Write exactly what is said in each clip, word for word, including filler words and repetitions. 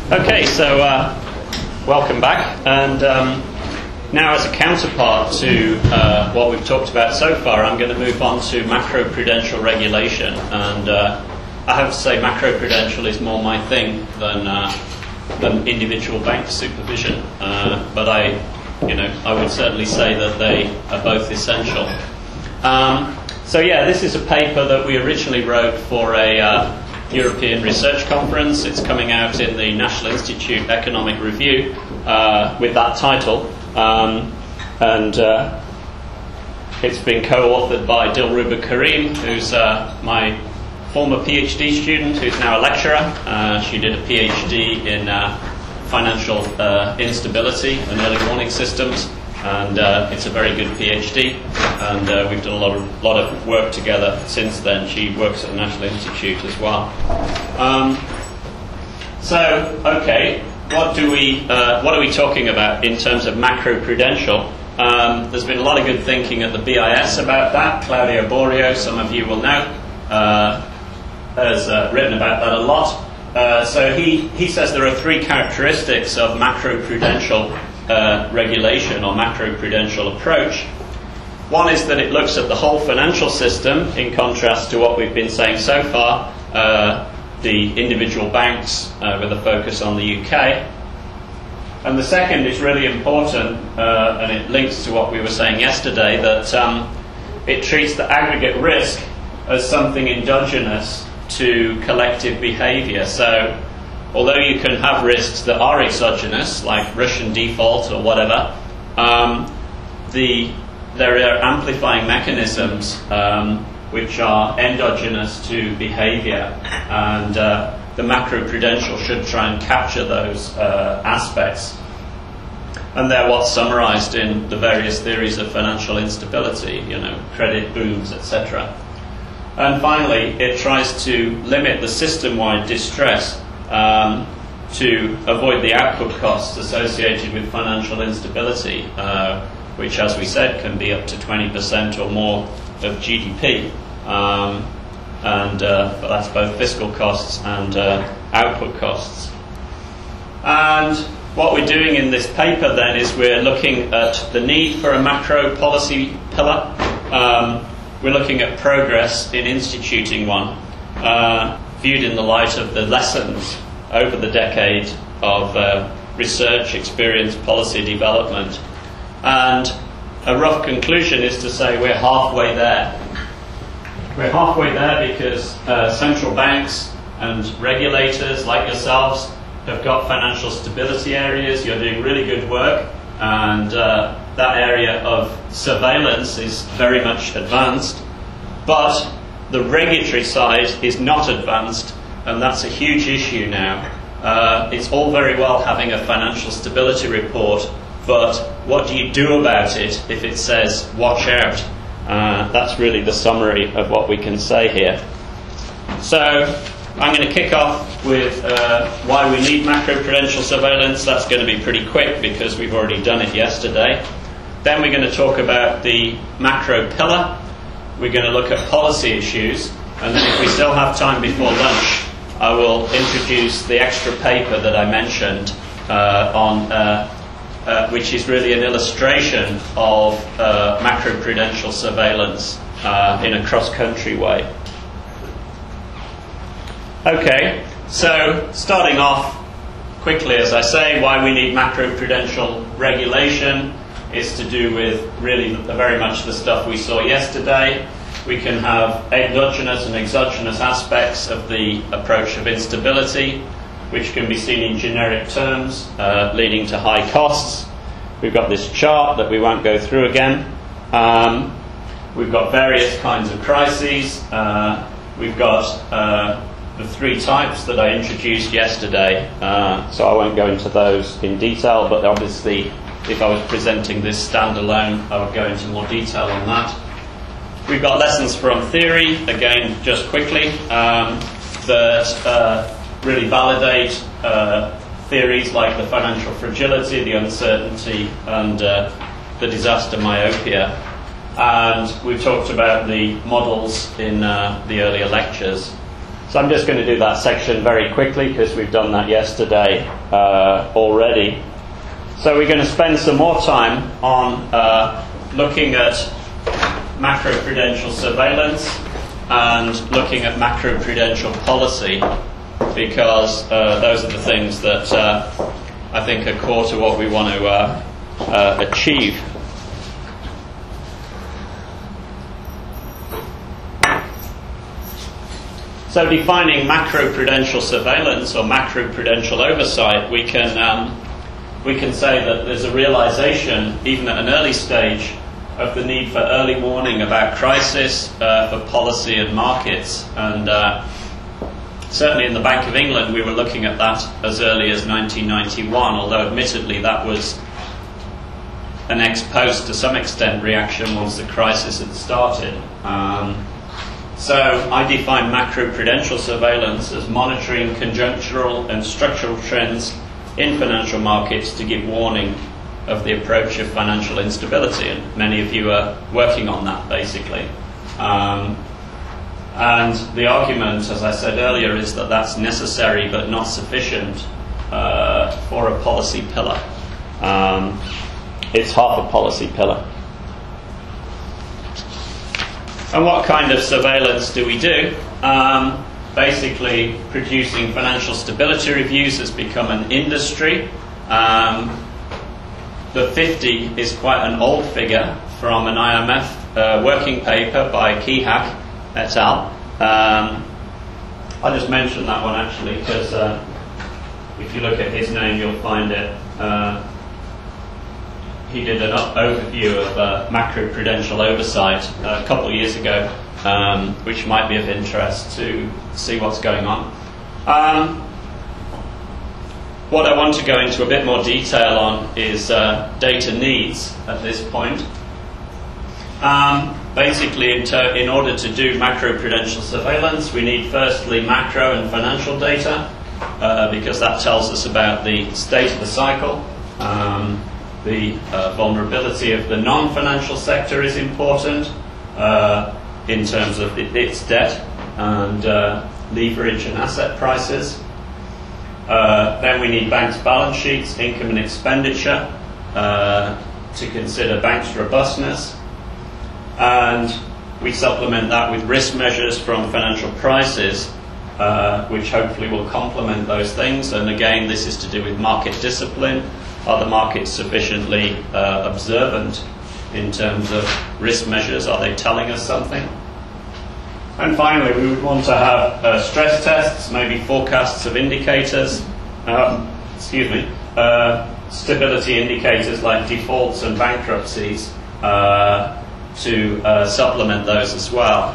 Okay, so uh, welcome back, and um, now as a counterpart to uh, what we've talked about so far, I'm going to move on to macroprudential regulation, and uh, I have to say macroprudential is more my thing than uh, than individual bank supervision, uh, but I, you know, I would certainly say that they are both essential. Um, so yeah, this is a paper that we originally wrote for a uh, European Research Conference. It's coming out in the National Institute Economic Review uh, with that title, um, and uh, it's been co-authored by Dilruba Karim, who's uh, my former PhD student, who's now a lecturer. Uh, she did a PhD in uh, financial uh, instability and early warning systems, and uh, it's a very good PhD, and uh, we've done a lot of, lot of work together since then. She works at the National Institute as well. Um, so, okay, what do we uh, what are we talking about in terms of macroprudential? Um, there's been a lot of good thinking at the B I S about that. Claudio Borio, some of you will know, uh, has uh, written about that a lot. Uh, so he, he says there are three characteristics of macroprudential Uh, regulation or macroprudential approach. One is that it looks at the whole financial system, in contrast to what we've been saying so far, uh, the individual banks uh, with a focus on the U K. And the second is really important, uh, and it links to what we were saying yesterday, that um, it treats the aggregate risk as something endogenous to collective behaviour. So although you can have risks that are exogenous, like Russian default or whatever, um, the, there are amplifying mechanisms um, which are endogenous to behaviour, and uh, the macroprudential should try and capture those uh, aspects. And they're what's summarised in the various theories of financial instability, you know, credit booms, et cetera. And finally, it tries to limit the system-wide distress Um, to avoid the output costs associated with financial instability, uh, which, as we said, can be up to twenty percent or more of G D P. Um, and uh, but that's both fiscal costs and uh, output costs. And what we're doing in this paper then is we're looking at the need for a macro policy pillar. Um, we're looking at progress in instituting one, Uh, viewed in the light of the lessons over the decade of uh, research, experience, policy development. And a rough conclusion is to say we're halfway there. We're halfway there because uh, central banks and regulators like yourselves have got financial stability areas. You're doing really good work, and uh, that area of surveillance is very much advanced. But the regulatory side is not advanced, and that's a huge issue now. Uh, it's all very well having a financial stability report, but what do you do about it if it says, watch out? Uh, that's really the summary of what we can say here. So I'm going to kick off with uh, why we need macroprudential surveillance. That's going to be pretty quick because we've already done it yesterday. Then we're going to talk about the macro pillar. We're going to look at policy issues, and then if we still have time before lunch, I will introduce the extra paper that I mentioned uh, on, uh, uh, which is really an illustration of uh, macroprudential surveillance uh, in a cross-country way. Okay, so starting off quickly, as I say, why we need macroprudential regulation is to do with really very much the stuff we saw yesterday. We can have endogenous and exogenous aspects of the approach of instability, which can be seen in generic terms, uh, leading to high costs. We've got this chart that we won't go through again. Um, we've got various kinds of crises. Uh, we've got uh, the three types that I introduced yesterday, uh, so I won't go into those in detail, but obviously if I was presenting this standalone, I would go into more detail on that. We've got lessons from theory, again, just quickly, um, that uh, really validate uh, theories like the financial fragility, the uncertainty, and uh, the disaster myopia. And we've talked about the models in uh, the earlier lectures. So I'm just going to do that section very quickly because we've done that yesterday uh, already. So we're going to spend some more time on uh, looking at macroprudential surveillance and looking at macroprudential policy, because uh, those are the things that uh, I think are core to what we want to uh, uh, achieve. So defining macroprudential surveillance or macroprudential oversight, we can um, we can say that there's a realization, even at an early stage, of the need for early warning about crisis, uh, for policy and markets. And uh, certainly in the Bank of England, we were looking at that as early as nineteen ninety-one, although admittedly that was an ex post, to some extent, reaction once the crisis had started. Um, So I define macroprudential surveillance as monitoring conjunctural and structural trends in financial markets to give warning of the approach of financial instability. And many of you are working on that, basically. Um, and the argument, as I said earlier, is that that's necessary but not sufficient uh, for a policy pillar. Um, it's half a policy pillar. And what kind of surveillance do we do? Um, basically, producing financial stability reviews has become an industry. Um, the fifty is quite an old figure from an I M F uh, working paper by Kehack et al. Um, I'll just mention that one actually, because uh, if you look at his name, you'll find it. Uh, He did an overview of uh, macroprudential oversight uh, a couple of years ago, um, which might be of interest to see what's going on. Um, what I want to go into a bit more detail on is uh, data needs at this point. Um, basically, in, ter- in order to do macroprudential surveillance, we need firstly macro and financial data, uh, because that tells us about the state of the cycle. Um, The uh, vulnerability of the non-financial sector is important uh, in terms of it, its debt and uh, leverage and asset prices. Uh, then we need banks' balance sheets, income and expenditure uh, to consider banks' robustness. And we supplement that with risk measures from financial prices, uh, which hopefully will complement those things. And again, this is to do with market discipline. Are the markets sufficiently uh, observant in terms of risk measures? Are they telling us something? And finally, we would want to have uh, stress tests, maybe forecasts of indicators, um, excuse me, uh, stability indicators like defaults and bankruptcies uh, to uh, supplement those as well.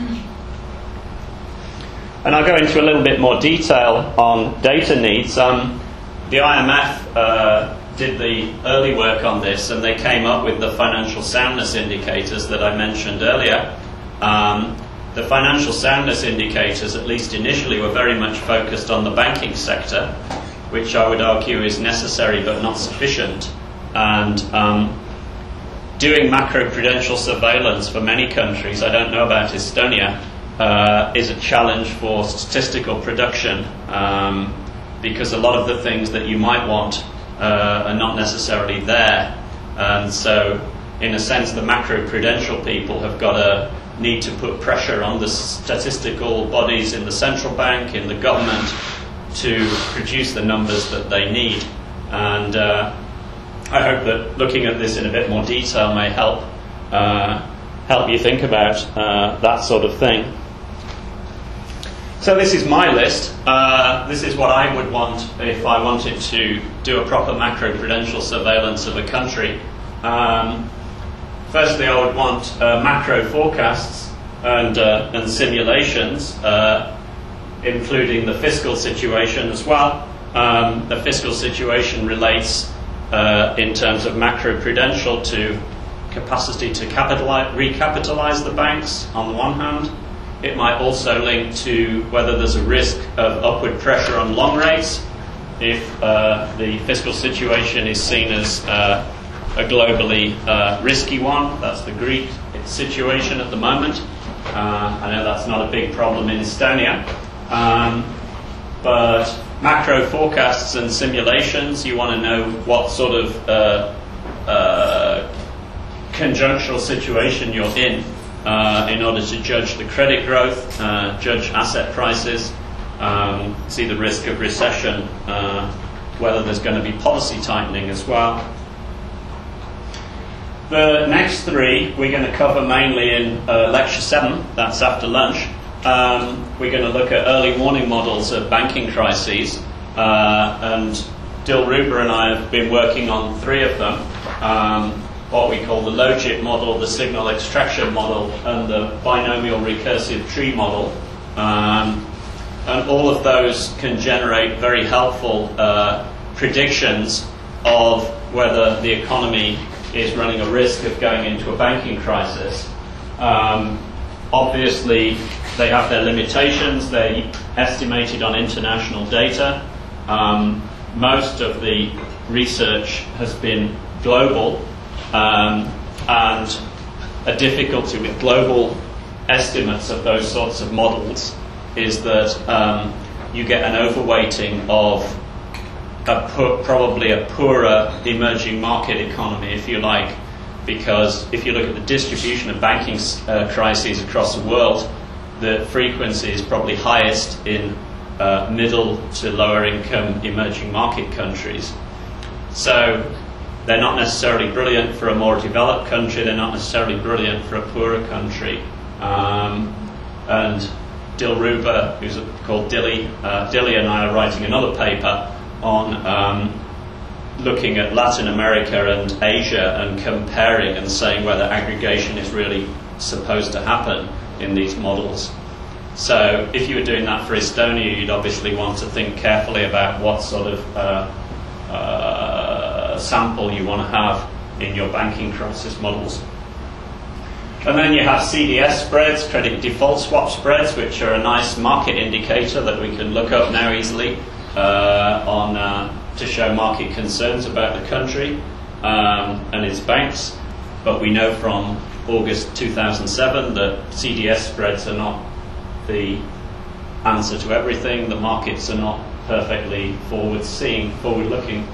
And I'll go into a little bit more detail on data needs. Um, the I M F uh, did the early work on this, and they came up with the financial soundness indicators that I mentioned earlier. Um, the financial soundness indicators, at least initially, were very much focused on the banking sector, which I would argue is necessary but not sufficient. And um, doing macroprudential surveillance for many countries, I don't know about Estonia, uh, is a challenge for statistical production, um, because a lot of the things that you might want Uh, are not necessarily there. And so, in a sense, the macroprudential people have got to need to put pressure on the statistical bodies in the central bank, in the government, to produce the numbers that they need. And uh, I hope that looking at this in a bit more detail may help uh, help you think about uh, that sort of thing. So this is my list. Uh, this is what I would want if I wanted to do a proper macroprudential surveillance of a country. Um, firstly, I would want uh, macro forecasts and, uh, and simulations, uh, including the fiscal situation as well. Um, the fiscal situation relates uh, in terms of macroprudential to capacity to capitalize, recapitalize the banks on the one hand. It might also link to whether there's a risk of upward pressure on long rates if uh, the fiscal situation is seen as uh, a globally uh, risky one. That's the Greek situation at the moment. Uh, I know that's not a big problem in Estonia. Um, but macro forecasts and simulations, you want to know what sort of uh, uh, conjunctural situation you're in uh, in order to judge the credit growth, uh, judge asset prices, um, see the risk of recession, uh, whether there's going to be policy tightening as well. The next three we're going to cover mainly in uh, lecture seven, that's after lunch. Um, we're going to look at early warning models of banking crises, uh, and Dilruba and I have been working on three of them, um, what we call the logit model, the signal extraction model, and the binomial recursive tree model. Um, and all of those can generate very helpful uh, predictions of whether the economy is running a risk of going into a banking crisis. Um, obviously, they have their limitations. They're estimated on international data. Um, most of the research has been global, um, and a difficulty with global estimates of those sorts of models is that um, you get an overweighting of a poor, probably a poorer emerging market economy, if you like, because if you look at the distribution of banking uh, crises across the world, the frequency is probably highest in uh, middle to lower income emerging market countries. So they're not necessarily brilliant for a more developed country, they're not necessarily brilliant for a poorer country. Um, and Dilruba, who's called Dilly, uh, Dilly and I are writing another paper on um, looking at Latin America and Asia and comparing and saying whether aggregation is really supposed to happen in these models. So if you were doing that for Estonia, you'd obviously want to think carefully about what sort of uh, uh, sample you want to have in your banking crisis models. And then you have C D S spreads, credit default swap spreads, which are a nice market indicator that we can look up now easily uh, on uh, to show market concerns about the country um, and its banks. But we know from August two thousand seven that C D S spreads are not the answer to everything. The markets are not perfectly forward-seeing, forward-looking.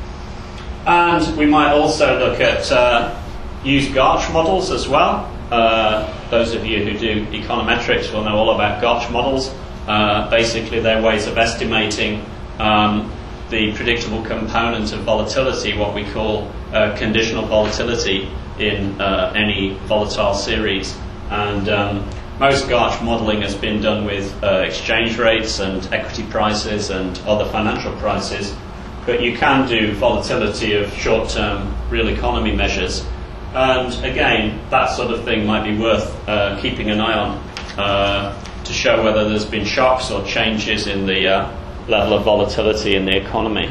And we might also look at uh, use Garch models as well. Uh, those of you who do econometrics will know all about Garch models. Uh, basically, they're ways of estimating um, the predictable component of volatility, what we call uh, conditional volatility in uh, any volatile series. And um, most Garch modeling has been done with uh, exchange rates and equity prices and other financial prices, but you can do volatility of short-term real economy measures. And again, that sort of thing might be worth uh, keeping an eye on uh, to show whether there's been shocks or changes in the uh, level of volatility in the economy.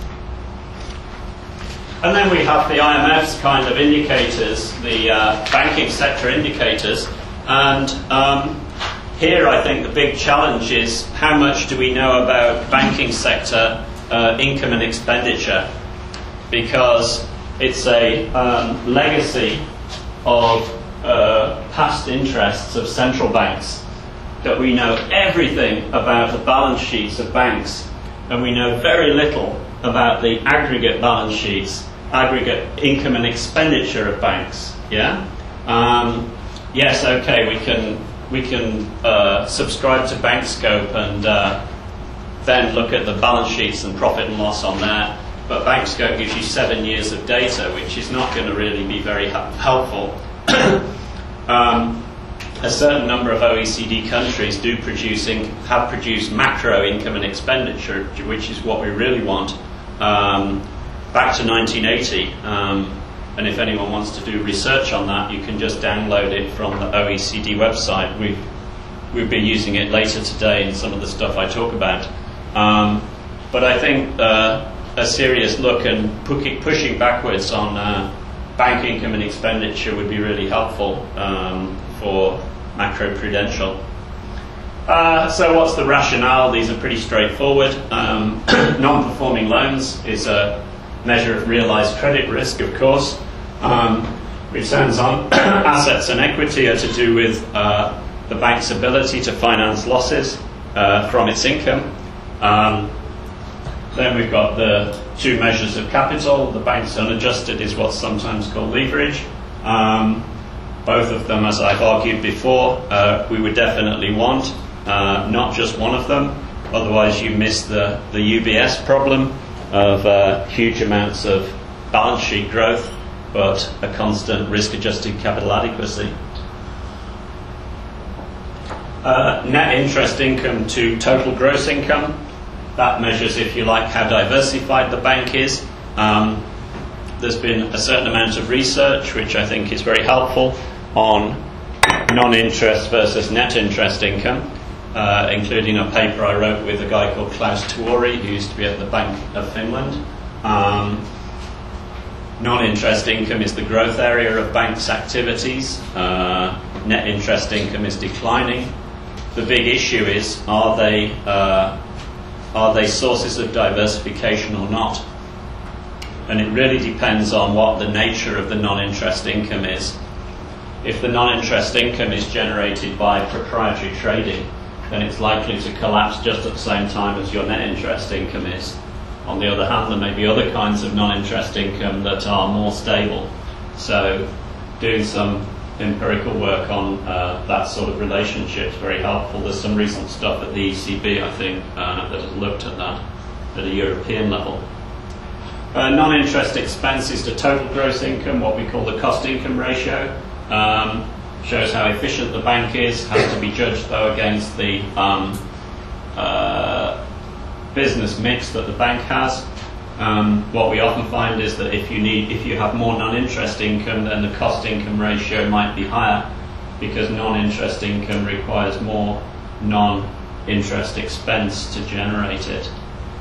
And then we have the I M F's kind of indicators, the uh, banking sector indicators. And um, here I think the big challenge is how much do we know about banking sector uh, income and expenditure? Because it's a um, legacy of uh, past interests of central banks, that we know everything about the balance sheets of banks, and we know very little about the aggregate balance sheets, aggregate income and expenditure of banks. Yeah. Um, yes. Okay. We can we can uh, subscribe to BankScope and uh, then look at the balance sheets and profit and loss on there. But BankScope gives you seven years of data, which is not going to really be very helpful. um, a certain number of O E C D countries do producing have produced macro income and expenditure, which is what we really want, um, back to nineteen eighty. Um, and if anyone wants to do research on that, you can just download it from the O E C D website. We've we'll be using it later today in some of the stuff I talk about. Um, but I think uh, a serious look and pushing backwards on uh, bank income and expenditure would be really helpful um, for macroprudential. Uh, so what's the rationale? These are pretty straightforward. Um, non-performing loans is a measure of realized credit risk, of course. Um, returns on assets and equity are to do with uh, the bank's ability to finance losses. uh, from its income. Um, then we've got the two measures of capital. The bank's unadjusted is what's sometimes called leverage. Um, both of them, as I've argued before, uh, we would definitely want, uh, not just one of them. Otherwise you miss the, the U B S problem of uh, huge amounts of balance sheet growth, but a constant risk-adjusted capital adequacy. Uh, net interest income to total gross income. That measures, if you like, how diversified the bank is. Um, there's been a certain amount of research, which I think is very helpful, on non-interest versus net interest income, uh, including a paper I wrote with a guy called Klaus Tuori, who used to be at the Bank of Finland. Um, non-interest income is the growth area of banks' activities. Uh, net interest income is declining. The big issue is, are they uh, are they sources of diversification or not? And it really depends on what the nature of the non-interest income is. If the non-interest income is generated by proprietary trading, then it's likely to collapse just at the same time as your net interest income is. On the other hand, there may be other kinds of non-interest income that are more stable. So doing some empirical work on uh, that sort of relationship is very helpful. There's some recent stuff at the E C B, I think, uh, that has looked at that at a European level. Uh, non-interest expenses to total gross income, what we call the cost-income ratio, um, shows how efficient the bank is, has to be judged, though, against the um, uh, business mix that the bank has. Um, what we often find is that if you need, if you have more non-interest income, then the cost-income ratio might be higher, because non-interest income requires more non-interest expense to generate it.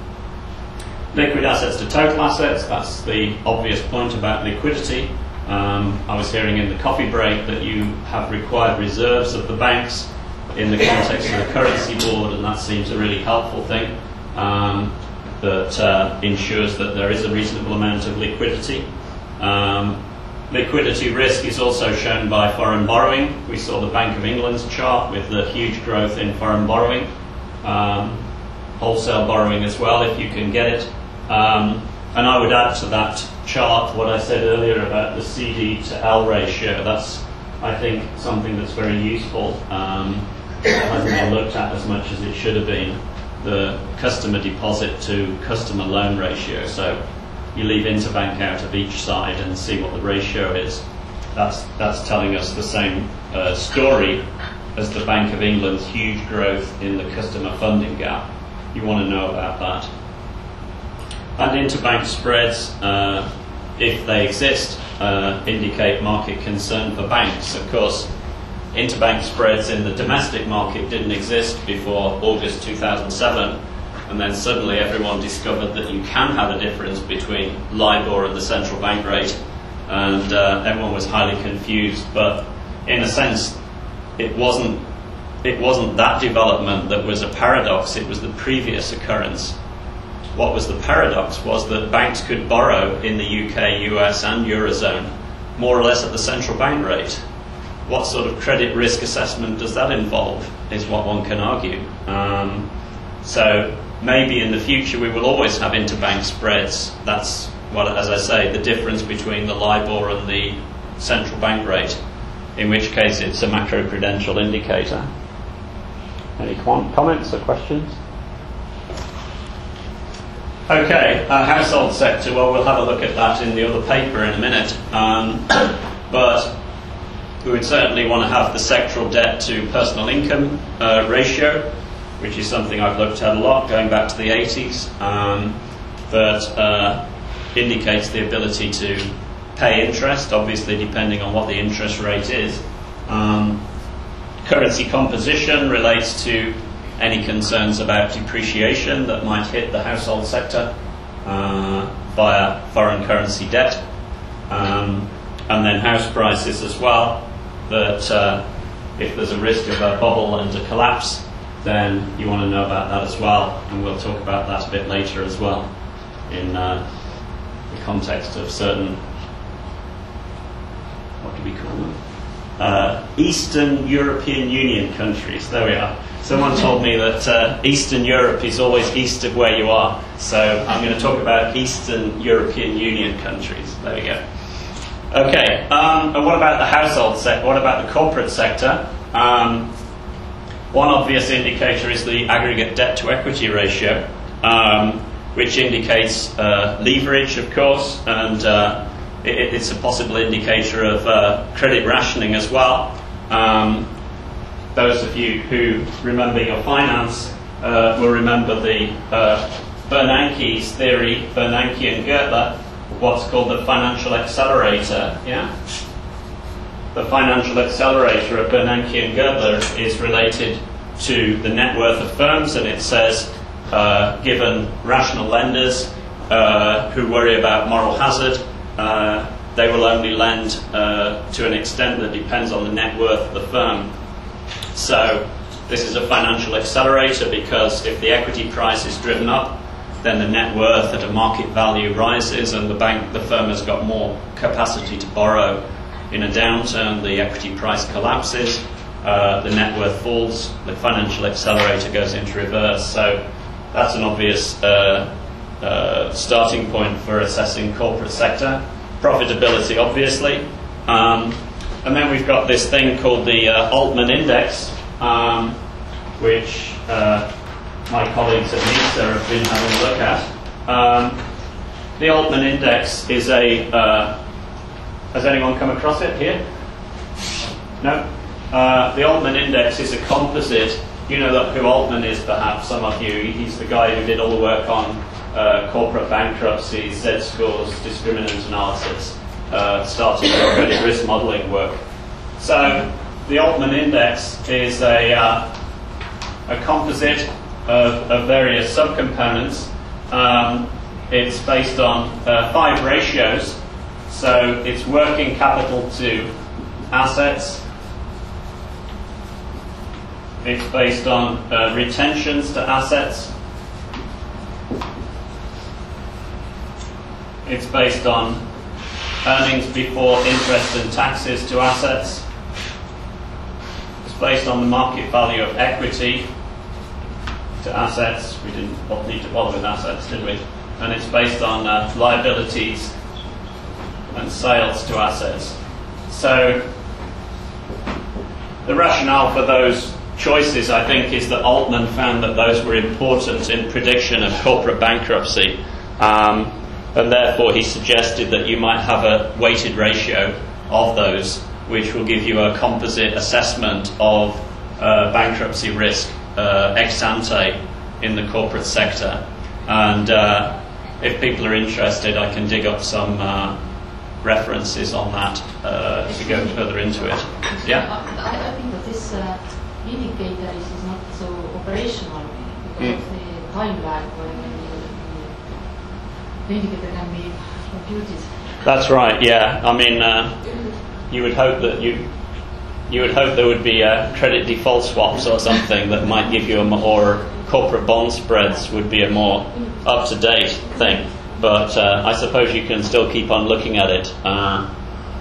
Liquid assets to total assets, that's the obvious point about liquidity. Um, I was hearing in the coffee break that you have required reserves of the banks in the context of the currency board, and that seems a really helpful thing. Um, that uh, ensures that there is a reasonable amount of liquidity. Um, liquidity risk is also shown by foreign borrowing. We saw the Bank of England's chart with the huge growth in foreign borrowing, um, wholesale borrowing as well, if you can get it. Um, and I would add to that chart what I said earlier about the C D to L ratio. That's, I think, something that's very useful. Um, it hasn't been looked at as much as it should have been. The customer deposit to customer loan ratio. So you leave interbank out of each side and see what the ratio is. That's that's telling us the same uh, story as the Bank of England's huge growth in the customer funding gap. You want to know about that. And interbank spreads, uh, if they exist, uh, indicate market concern for banks. Of course, interbank spreads in the domestic market didn't exist before August two thousand seven, and then suddenly everyone discovered that you can have a difference between LIBOR and the central bank rate, and uh, everyone was highly confused. But in a sense, it wasn't it wasn't that development that was a paradox, it was the previous occurrence. What was the paradox was that banks could borrow in the U K, U S and Eurozone more or less at the central bank rate. What sort of credit risk assessment does that involve, is what one can argue. Um, so maybe in the future we will always have interbank spreads. That's, what, as I say, the difference between the LIBOR and the central bank rate, in which case it's a macroprudential indicator. Any comments or questions? Okay, uh, household sector, well, we'll have a look at that in the other paper in a minute. Um, but we would certainly want to have the sectoral debt to personal income uh, ratio, which is something I've looked at a lot going back to the eighties, um, that uh, indicates the ability to pay interest, obviously depending on what the interest rate is. Um, currency composition relates to any concerns about depreciation that might hit the household sector uh, via foreign currency debt. Um, and then house prices as well, that uh, if there's a risk of a bubble and a collapse, then you want to know about that as well, and we'll talk about that a bit later as well in uh, the context of certain, what do we call them? uh, Eastern European Union countries. There we are. Someone told me that uh, Eastern Europe is always east of where you are, so I'm going to talk about Eastern European Union countries. There we go. Okay, um, and what about the household sector? What about the corporate sector? Um, one obvious indicator is the aggregate debt to equity ratio, um, which indicates uh, leverage, of course, and uh, it, it's a possible indicator of uh, credit rationing as well. Um, those of you who remember your finance uh, will remember the uh, Bernanke's theory, Bernanke and Gertler, what's called the financial accelerator. Yeah, the financial accelerator of Bernanke and Gertler is related to the net worth of firms, and it says, uh, given rational lenders uh, who worry about moral hazard, uh, they will only lend uh, to an extent that depends on the net worth of the firm. So this is a financial accelerator because if the equity price is driven up, then the net worth at a market value rises, and the bank, the firm has got more capacity to borrow. In a downturn, the equity price collapses, uh, the net worth falls, the financial accelerator goes into reverse. So that's an obvious uh, uh, starting point for assessing corporate sector. Profitability, obviously. Um, and then we've got this thing called the uh, Altman Index, um, which uh, my colleagues at NISA have been having a look at. Um, the Altman Index is a... Uh, has anyone come across it here? No? Uh, the Altman Index is a composite. You know that who Altman is, perhaps, some of you. He's the guy who did all the work on uh, corporate bankruptcy, Z-scores, discriminant analysis, uh, started the credit risk modelling work. So the Altman Index is a, uh, a composite of, of various subcomponents. Um, it's based on uh, five ratios. So it's working capital to assets. It's based on uh, retentions to assets. It's based on earnings before interest and taxes to assets. It's based on the market value of equity to assets. We didn't need to bother with assets, did we? And it's based on uh, liabilities and sales to assets. So the rationale for those choices, I think, is that Altman found that those were important in prediction of corporate bankruptcy, um, and therefore he suggested that you might have a weighted ratio of those, which will give you a composite assessment of uh, bankruptcy risk uh, ex ante in the corporate sector. And uh, if people are interested, I can dig up some uh, references on that uh, as we go further into it. Yeah? I, I think that this uh, indicator is, is not so operational because mm. of the time lag when the indicator can be computed. That's right, yeah. I mean, uh, you would hope that you you would hope there would be uh, credit default swaps or something that might give you a more, or corporate bond spreads would be a more up-to-date thing. But uh, I suppose you can still keep on looking at it. Uh,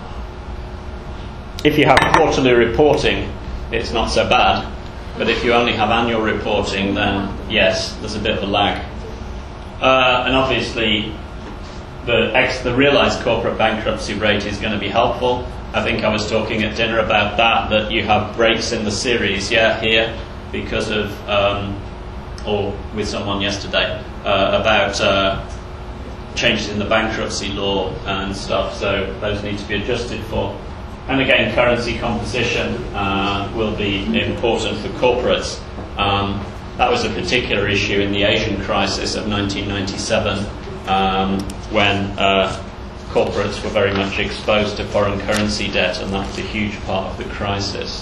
if you have quarterly reporting, it's not so bad. But if you only have annual reporting, then yes, there's a bit of a lag. Uh, and obviously, the, ex- the realised corporate bankruptcy rate is going to be helpful. I think I was talking at dinner about that, that you have breaks in the series, yeah, here, because of, um, or with someone yesterday, uh, about uh, changes in the bankruptcy law and stuff, so those need to be adjusted for. And again, currency composition uh, will be important for corporates. Um, that was a particular issue in the Asian crisis of nineteen ninety-seven, um, when uh, corporates were very much exposed to foreign currency debt, and that was a huge part of the crisis.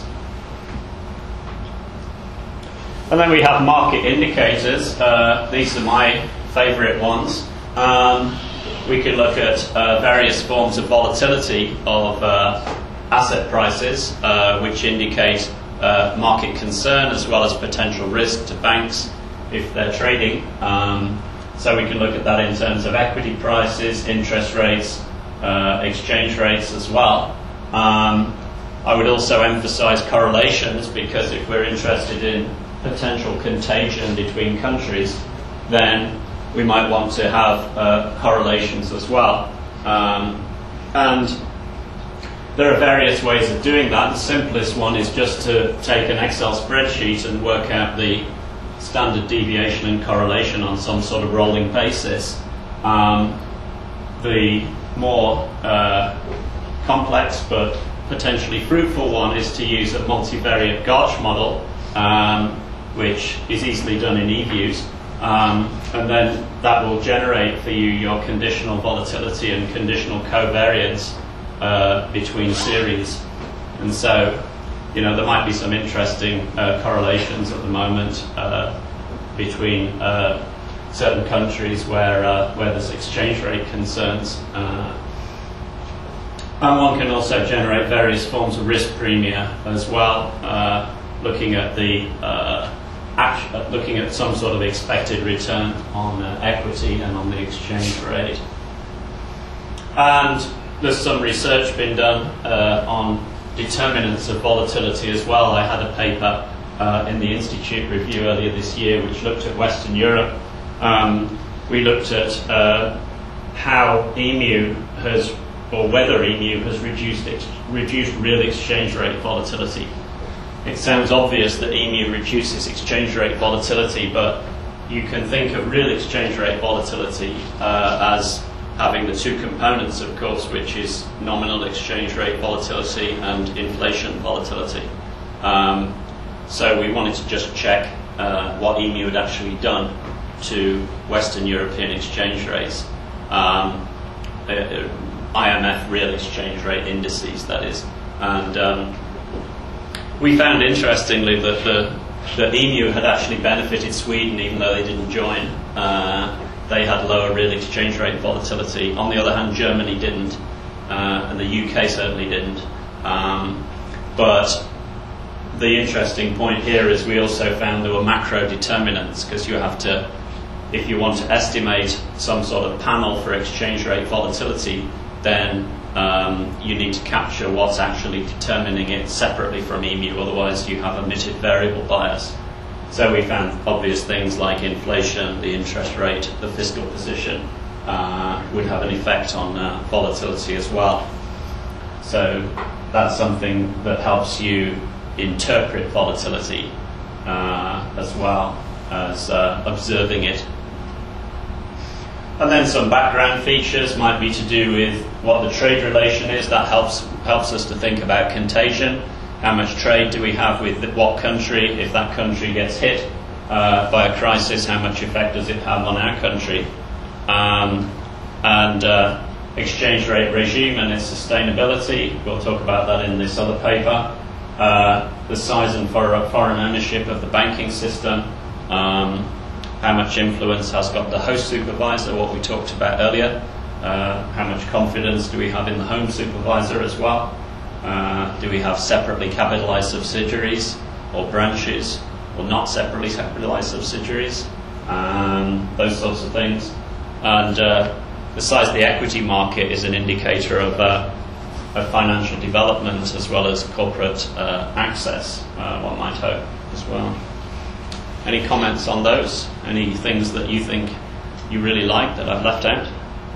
And then we have market indicators. Uh, these are my favourite ones. Um, we can look at uh, various forms of volatility of uh, asset prices, uh, which indicate uh, market concern as well as potential risk to banks if they're trading. Um, so we can look at that in terms of equity prices, interest rates, uh, exchange rates as well. Um, I would also emphasize correlations, because if we're interested in potential contagion between countries, then we might want to have uh, correlations as well. Um, and there are various ways of doing that. The simplest one is just to take an Excel spreadsheet and work out the standard deviation and correlation on some sort of rolling basis. Um, the more uh, complex but potentially fruitful one is to use a multivariate Garch model, um, which is easily done in eViews, um, and then that will generate for you your conditional volatility and conditional covariance uh, between series. And so, you know, there might be some interesting uh, correlations at the moment uh, between uh, certain countries where uh, where there's exchange rate concerns. Uh, And one can also generate various forms of risk premia as well, uh, looking at the uh, act- uh, looking at some sort of expected return on uh, equity and on the exchange rate. And there's some research been done uh, on determinants of volatility as well. I had a paper uh, in the Institute review earlier this year which looked at Western Europe. Um, we looked at uh, how E M U has or whether E M U has reduced ex- reduced real exchange rate volatility. It sounds obvious that E M U reduces exchange rate volatility, but you can think of real exchange rate volatility uh, as having the two components, of course, which is nominal exchange rate volatility and inflation volatility. Um, so we wanted to just check uh, what E M U had actually done to Western European exchange rates. Um, it, I M F real exchange rate indices, that is. And um, we found, interestingly, that the that E M U had actually benefited Sweden, even though they didn't join. Uh, they had lower real exchange rate volatility. On the other hand, Germany didn't, uh, and the U K certainly didn't. Um, but the interesting point here is we also found there were macro determinants, because you have to, if you want to estimate some sort of panel for exchange rate volatility, then um, you need to capture what's actually determining it separately from E M U, otherwise you have omitted variable bias. So we found obvious things like inflation, the interest rate, the fiscal position uh, would have an effect on uh, volatility as well. So that's something that helps you interpret volatility uh, as well as uh, observing it. And then some background features might be to do with what the trade relation is. That helps helps us to think about contagion. How much trade do we have with what country? If that country gets hit uh, by a crisis, how much effect does it have on our country? Um, and uh, exchange rate regime and its sustainability. We'll talk about that in this other paper. Uh, the size and foreign ownership of the banking system. Um, How much influence has got the host supervisor, what we talked about earlier. Uh, how much confidence do we have in the home supervisor as well? Uh, do we have separately capitalized subsidiaries or branches, or not separately capitalized subsidiaries? Um, those sorts of things. And uh, the size of the equity market is an indicator of, uh, of financial development as well as corporate uh, access, uh, one might hope, as well. Any comments on those? Any things that you think you really like that I've left out?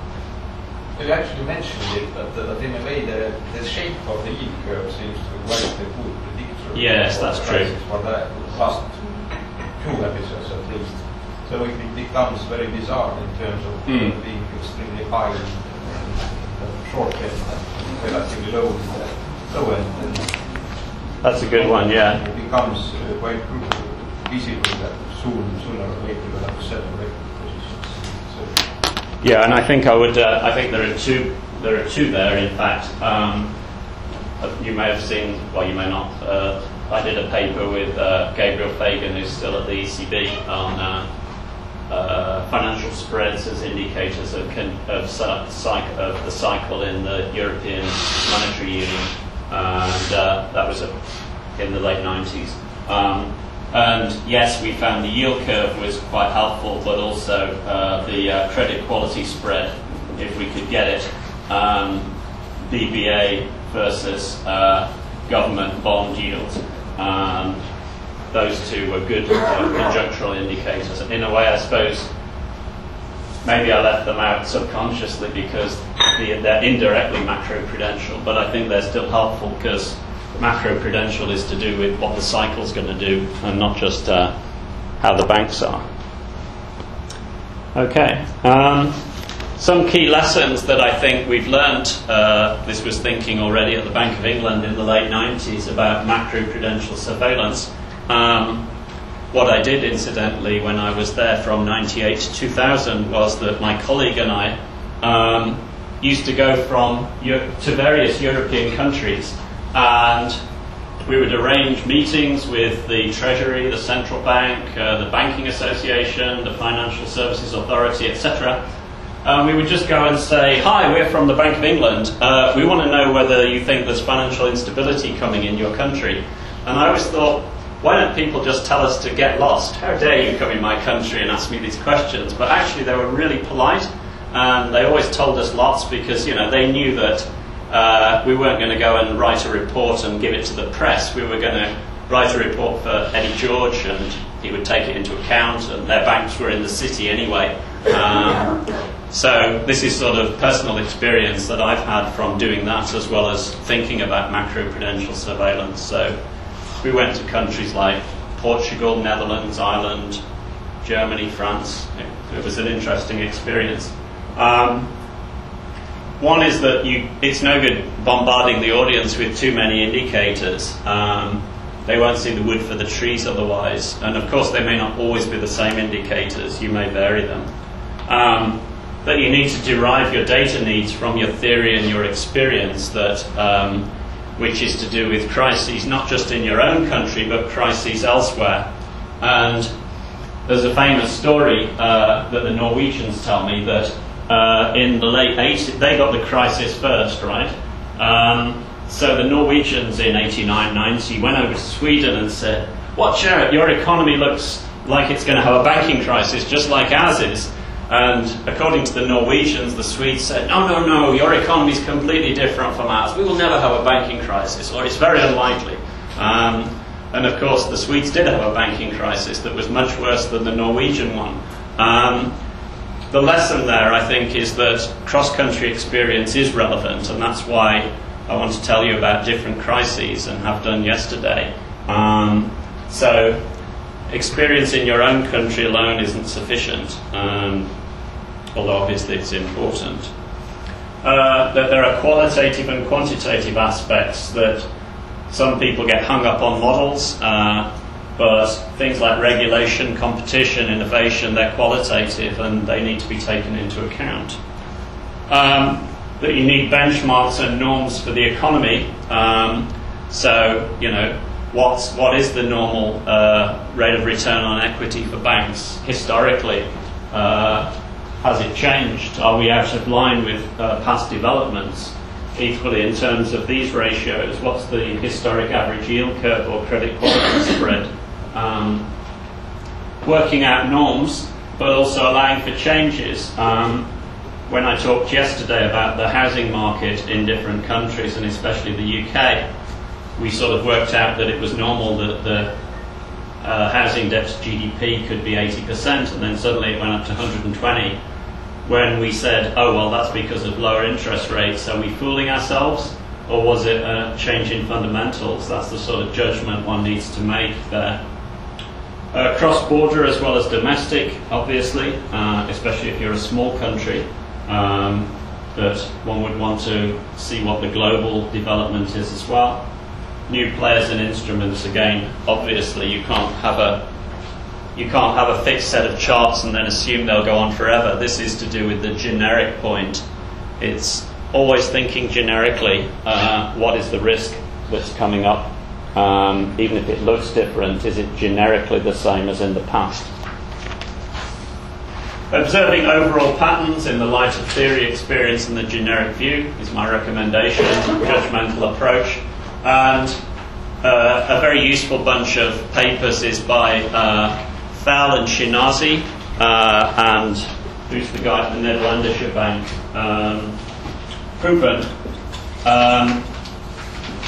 You actually mentioned it, but, uh, but in a way the, the shape of the yield curve seems to be quite a good predictor. Yes, that's true. For the last two episodes at least. So it becomes very bizarre in terms of mm. being extremely high in the short end and relatively low in the low end. And that's a good one, yeah. It becomes uh, quite crucial. Visible that soon, sooner or later we'll have to separate positions. So yeah, and I think I would. Uh, I think there are two. There are two there. In fact, um, you may have seen. Well, you may not. Uh, I did a paper with uh, Gabriel Fagan, who's still at the E C B, on uh, uh, financial spreads as indicators of, con- of, cycle, of the cycle in the European Monetary Union, and uh, that was a, in the late nineties. Um, And yes, we found the yield curve was quite helpful, but also uh, the uh, credit quality spread, if we could get it, um, B B A versus uh, government bond yields. Um, those two were good uh, conjunctural indicators. In a way, I suppose, maybe I left them out subconsciously because they're indirectly macroprudential, but I think they're still helpful because macroprudential is to do with what the cycle's going to do and not just uh, how the banks are. Okay. Um, some key lessons that I think we've learned, uh, this was thinking already at the Bank of England in the late nineties about macroprudential surveillance. Um, what I did, incidentally, when I was there from ninety-eight to two thousand was that my colleague and I um, used to go from to various European countries, and we would arrange meetings with the Treasury, the Central Bank, uh, the Banking Association, the Financial Services Authority, et cetera. Um, we would just go and say, hi, we're from the Bank of England. Uh, we want to know whether you think there's financial instability coming in your country. And I always thought, why don't people just tell us to get lost? How dare you come in my country and ask me these questions? But actually they were really polite, and they always told us lots because, you know, they knew that uh, we weren't going to go and write a report and give it to the press. We were going to write a report for Eddie George, and he would take it into account, and their banks were in the city anyway. Um, so this is sort of personal experience that I've had from doing that, as well as thinking about macroprudential surveillance. So we went to countries like Portugal, Netherlands, Ireland, Germany, France. It, it was an interesting experience. Um, one is that you, it's no good bombarding the audience with too many indicators. Um, they won't see the wood for the trees otherwise. And of course they may not always be the same indicators. You may vary them. Um, but you need to derive your data needs from your theory and your experience, that um, which is to do with crises not just in your own country but crises elsewhere. And there's a famous story uh, that the Norwegians tell me that uh, in the late eighties, they got the crisis first, right? Um, so the Norwegians in eighty-nine ninety went over to Sweden and said, watch out, your economy looks like it's going to have a banking crisis just like ours is. And according to the Norwegians, the Swedes said, no, no, no, your economy is completely different from ours. We will never have a banking crisis, or it's very unlikely. Um, and of course, the Swedes did have a banking crisis that was much worse than the Norwegian one. Um, the lesson there, I think, is that cross-country experience is relevant, and that's why I want to tell you about different crises, and have done yesterday. Um, so, experience in your own country alone isn't sufficient. Um, although obviously it's important. Uh, that there are qualitative and quantitative aspects that some people get hung up on models, uh, but things like regulation, competition, innovation, they're qualitative and they need to be taken into account. Um, that you need benchmarks and norms for the economy. Um, so, you know, what's, what is the normal uh, rate of return on equity for banks historically? Uh, Has it changed? Are we out of line with uh, past developments? Equally, in terms of these ratios, what's the historic average yield curve or credit quality spread? Um, working out norms, but also allowing for changes. Um, when I talked yesterday about the housing market in different countries, and especially the U K, we sort of worked out that it was normal that the uh, housing debt to G D P could be eighty percent, and then suddenly it went up to one hundred twenty. When we said, oh, well, that's because of lower interest rates, are we fooling ourselves? Or was it a change in fundamentals? That's the sort of judgment one needs to make there. Uh, cross-border as well as domestic, obviously, uh, especially if you're a small country, um, that one would want to see what the global development is as well. New players and instruments, again, obviously you can't have a You can't have a fixed set of charts and then assume they'll go on forever. This is to do with the generic point. It's always thinking generically, uh, what is the risk that's coming up? Um, even if it looks different, is it generically the same as in the past? Observing overall patterns in the light of theory, experience and the generic view is my recommendation, judgmental approach. And uh, a very useful bunch of papers is by uh, Val and Shinazi, uh, and who's the guy at the Nederlandische Bank? Um, Proeven. Um,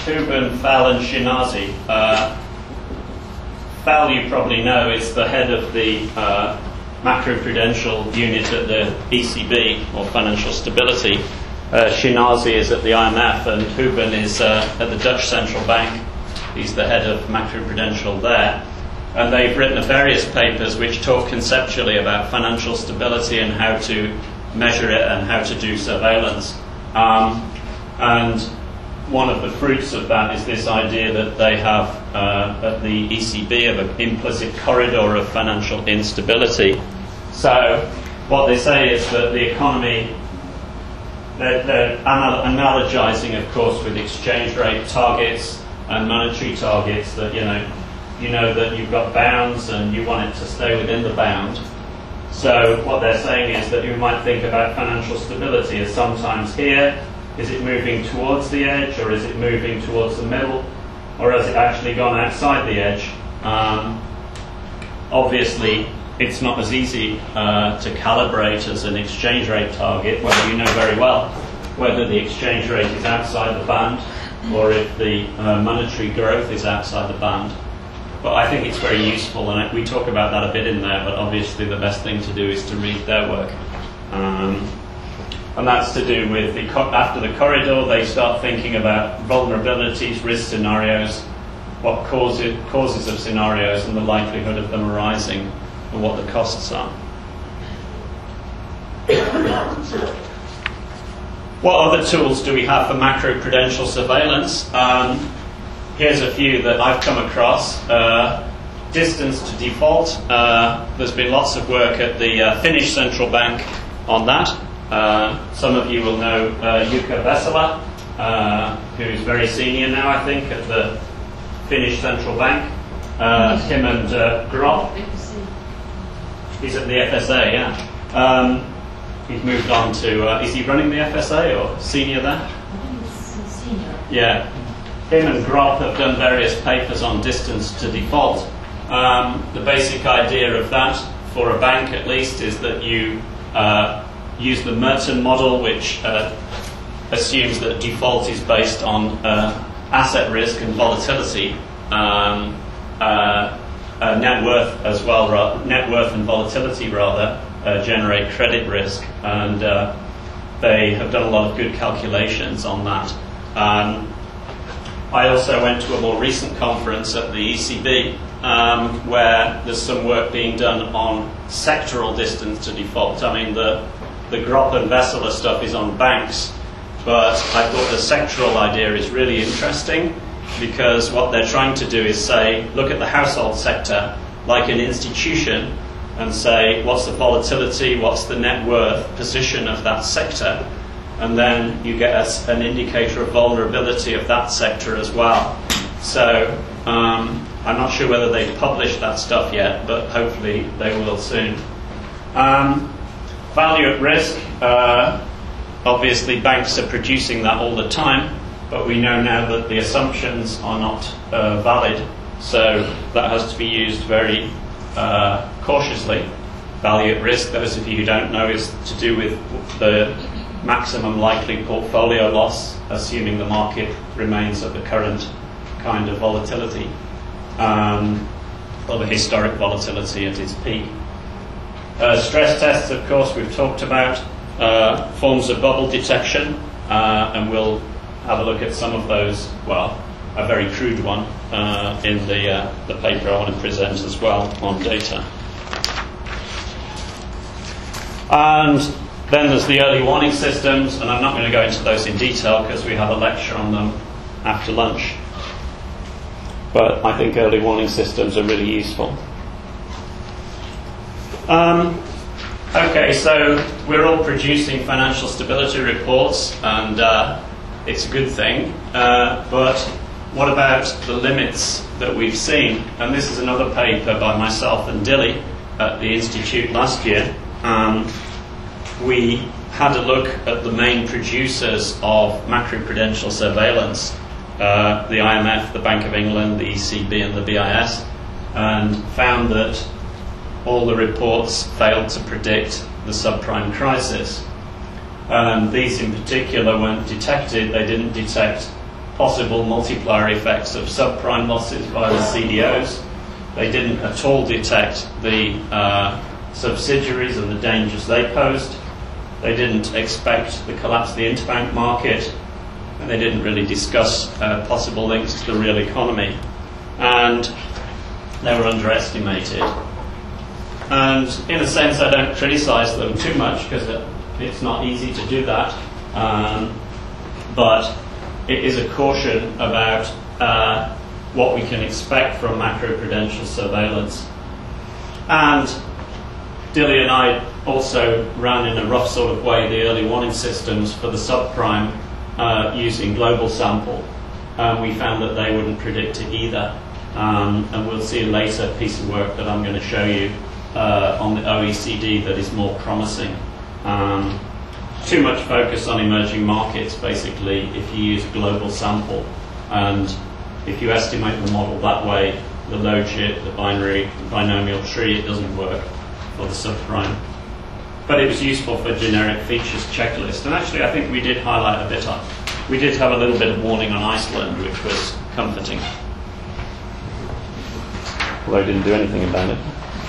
Houben, Fell and Shinazi. Uh, Fell, you probably know, is the head of the uh, macroprudential unit at the E C B, or Financial Stability. Uh, Shinazi is at the I M F, and Houben is uh, at the Dutch Central Bank. He's the head of macroprudential there. And they've written various papers which talk conceptually about financial stability and how to measure it and how to do surveillance. Um, and one of the fruits of that is this idea that they have uh, at the E C B of an implicit corridor of financial instability. So what they say is that the economy, they're, they're anal- analogizing, of course, with exchange rate targets and monetary targets, that, you know, you know that you've got bounds and you want it to stay within the bound. So what they're saying is that you might think about financial stability as sometimes here. Is it moving towards the edge, or is it moving towards the middle, or has it actually gone outside the edge? Um, obviously, it's not as easy uh, to calibrate as an exchange rate target, whether you know very well whether the exchange rate is outside the band or if the uh, monetary growth is outside the band. But I think it's very useful, and we talk about that a bit in there, but obviously the best thing to do is to read their work. Um, and that's to do with, the co- after the corridor, they start thinking about vulnerabilities, risk scenarios, what causes, causes of scenarios and the likelihood of them arising, and what the costs are. What other tools do we have for macroprudential surveillance? Um, Here's a few that I've come across. Uh, distance to default. Uh, there's been lots of work at the uh, Finnish Central Bank on that. Uh, some of you will know uh, Jukka Vesala, uh, who's very senior now, I think, at the Finnish Central Bank. Uh, him and uh, Groth. He's at the F S A, yeah. Um, he's moved on to, uh, is he running the F S A or senior there? I think it's senior. Yeah. Him and Groth have done various papers on distance to default. Um, the basic idea of that, for a bank at least, is that you uh, use the Merton model, which uh, assumes that default is based on uh, asset risk and volatility, um, uh, uh, net worth as well, ra- net worth and volatility rather, uh, generate credit risk, and uh, they have done a lot of good calculations on that. Um, I also went to a more recent conference at the E C B um, where there's some work being done on sectoral distance to default. I mean, the, the Groth and Vesala stuff is on banks, but I thought the sectoral idea is really interesting, because what they're trying to do is say, look at the household sector like an institution and say, what's the volatility, what's the net worth position of that sector? And then you get a, an indicator of vulnerability of that sector as well. So um, I'm not sure whether they've published that stuff yet, but hopefully they will soon. Um, value at risk. Uh, obviously, banks are producing that all the time, but we know now that the assumptions are not uh, valid, so that has to be used very uh, cautiously. Value at risk, those of you who don't know, is to do with the maximum likely portfolio loss, assuming the market remains at the current kind of volatility, um, or the historic volatility at its peak. Uh, stress tests, of course, we've talked about, uh, forms of bubble detection, uh, and we'll have a look at some of those, well, a very crude one uh, in the, uh, the paper I want to present as well on data. And then there's the early warning systems, and I'm not going to go into those in detail because we have a lecture on them after lunch. But I think early warning systems are really useful. Um, okay, so we're all producing financial stability reports, and uh, it's a good thing. Uh, but what about the limits that we've seen? And this is another paper by myself and Dilly at the Institute last year. Um, we had a look at the main producers of macroprudential surveillance, uh, the I M F, the Bank of England, the E C B and the B I S, and found that all the reports failed to predict the subprime crisis. And these in particular weren't detected. They didn't detect possible multiplier effects of subprime losses via the C D Os. They didn't at all detect the uh, subsidiaries and the dangers they posed. They didn't expect the collapse of the interbank market, and they didn't really discuss uh, possible links to the real economy. And they were underestimated. And in a sense, I don't criticize them too much because it, it's not easy to do that. Um, but it is a caution about uh, what we can expect from macroprudential surveillance. And Dilly and I also ran in a rough sort of way the early warning systems for the subprime uh, using global sample. And we found that they wouldn't predict it either. Um, and we'll see a later piece of work that I'm going to show you uh, on the O E C D that is more promising. Um, too much focus on emerging markets, basically, if you use global sample. And if you estimate the model that way, the logit, the binary, the binomial tree, it doesn't work for the subprime. But it was useful for generic features checklist. And actually, I think we did highlight a bit on. We did have a little bit of warning on Iceland, which was comforting. Although I didn't do anything about it.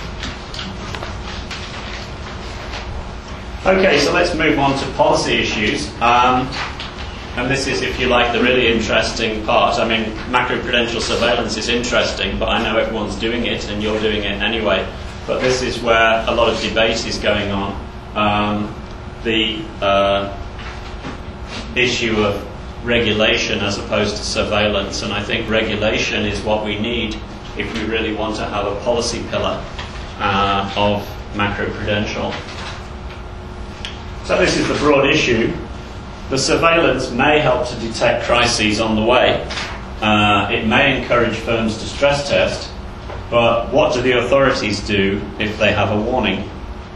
Okay, so let's move on to policy issues. Um, and this is, if you like, the really interesting part. I mean, macroprudential surveillance is interesting, but I know everyone's doing it, and you're doing it anyway. But this is where a lot of debate is going on. Um, the uh, issue of regulation as opposed to surveillance. And I think regulation is what we need if we really want to have a policy pillar uh, of macroprudential. So this is the broad issue. The surveillance may help to detect crises on the way. Uh, it may encourage firms to stress test, but what do the authorities do if they have a warning?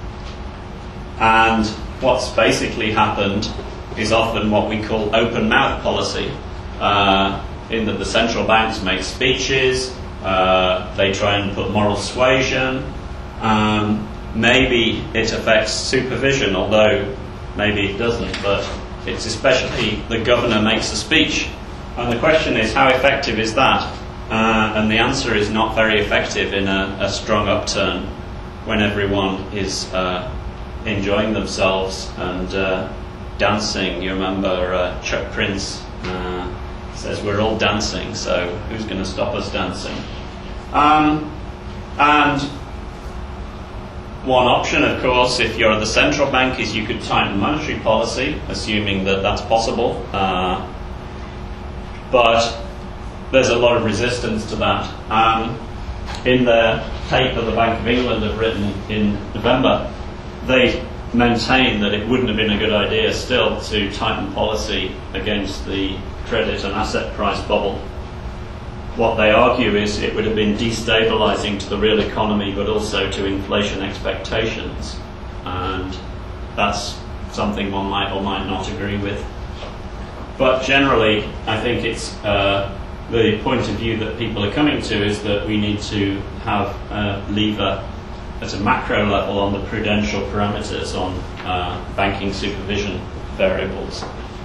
And what's basically happened is often what we call open mouth policy, uh, in that the central banks make speeches, uh, they try and put moral suasion. Um, maybe it affects supervision, although maybe it doesn't, but it's especially the governor makes a speech. And the question is, how effective is that? Uh, and the answer is not very effective in a, a strong upturn when everyone is uh, enjoying themselves and uh, dancing. You remember uh, Chuck Prince uh, says we're all dancing, so who's going to stop us dancing? Um, and one option, of course, if you're the central bank, is you could tighten monetary policy, assuming that that's possible. Uh, but there's a lot of resistance to that. Um, in the paper the Bank of England have written in November, they maintain that it wouldn't have been a good idea still to tighten policy against the credit and asset price bubble. What they argue is it would have been destabilizing to the real economy, but also to inflation expectations. And that's something one might or might not agree with. But generally, I think it's uh, the point of view that people are coming to is that we need to have a lever at a macro level on the prudential parameters on uh, banking supervision variables.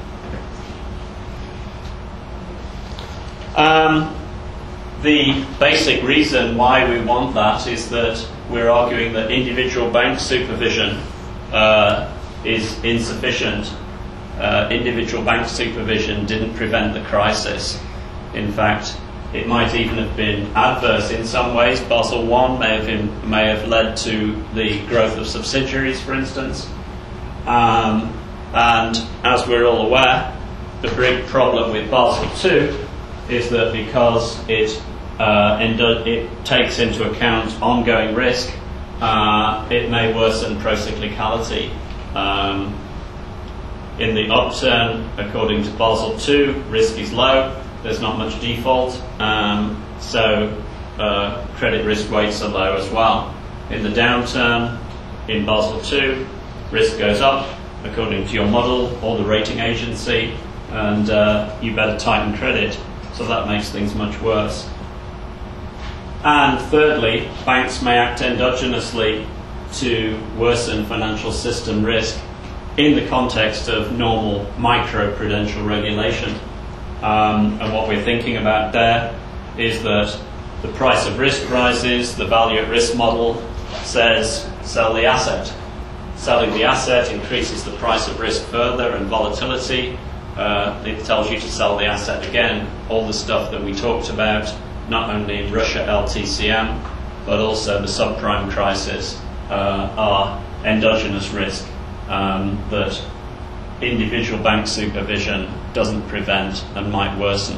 Um, the basic reason why we want that is that we're arguing that individual bank supervision uh, is insufficient. Uh, individual bank supervision didn't prevent the crisis. In fact, it might even have been adverse in some ways. Basel one may have, been, may have led to the growth of subsidiaries, for instance. Um, and as we're all aware, the big problem with Basel two is that because it, uh, indo- it takes into account ongoing risk, uh, it may worsen procyclicality. Um, in the upturn, according to Basel two, risk is low. There's not much default, um, so uh, credit risk weights are low as well. In the downturn, in Basel two, risk goes up according to your model or the rating agency, and uh, you better tighten credit, so that makes things much worse. And thirdly, banks may act endogenously to worsen financial system risk in the context of normal microprudential regulation. Um, and what we're thinking about there is that the price of risk rises, the value at risk model says sell the asset. Selling the asset increases the price of risk further and volatility. Uh, it tells you to sell the asset again. All the stuff that we talked about, not only in Russia L T C M, but also the subprime crisis, uh, are endogenous risk um, that individual bank supervision doesn't prevent and might worsen.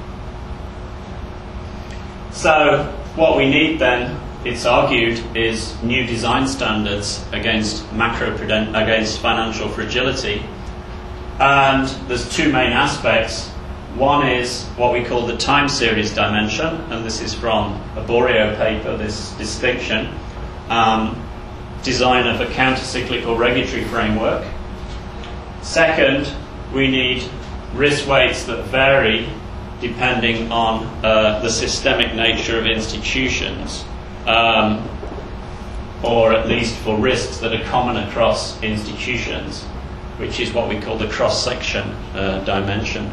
So what we need then, it's argued, is new design standards against macro against financial fragility. And there's two main aspects. One is what we call the time series dimension, and this is from a Borio paper, this distinction. Um, design of a counter-cyclical regulatory framework. Second, we need risk weights that vary depending on uh, the systemic nature of institutions, um, or at least for risks that are common across institutions, which is what we call the cross-section uh, dimension.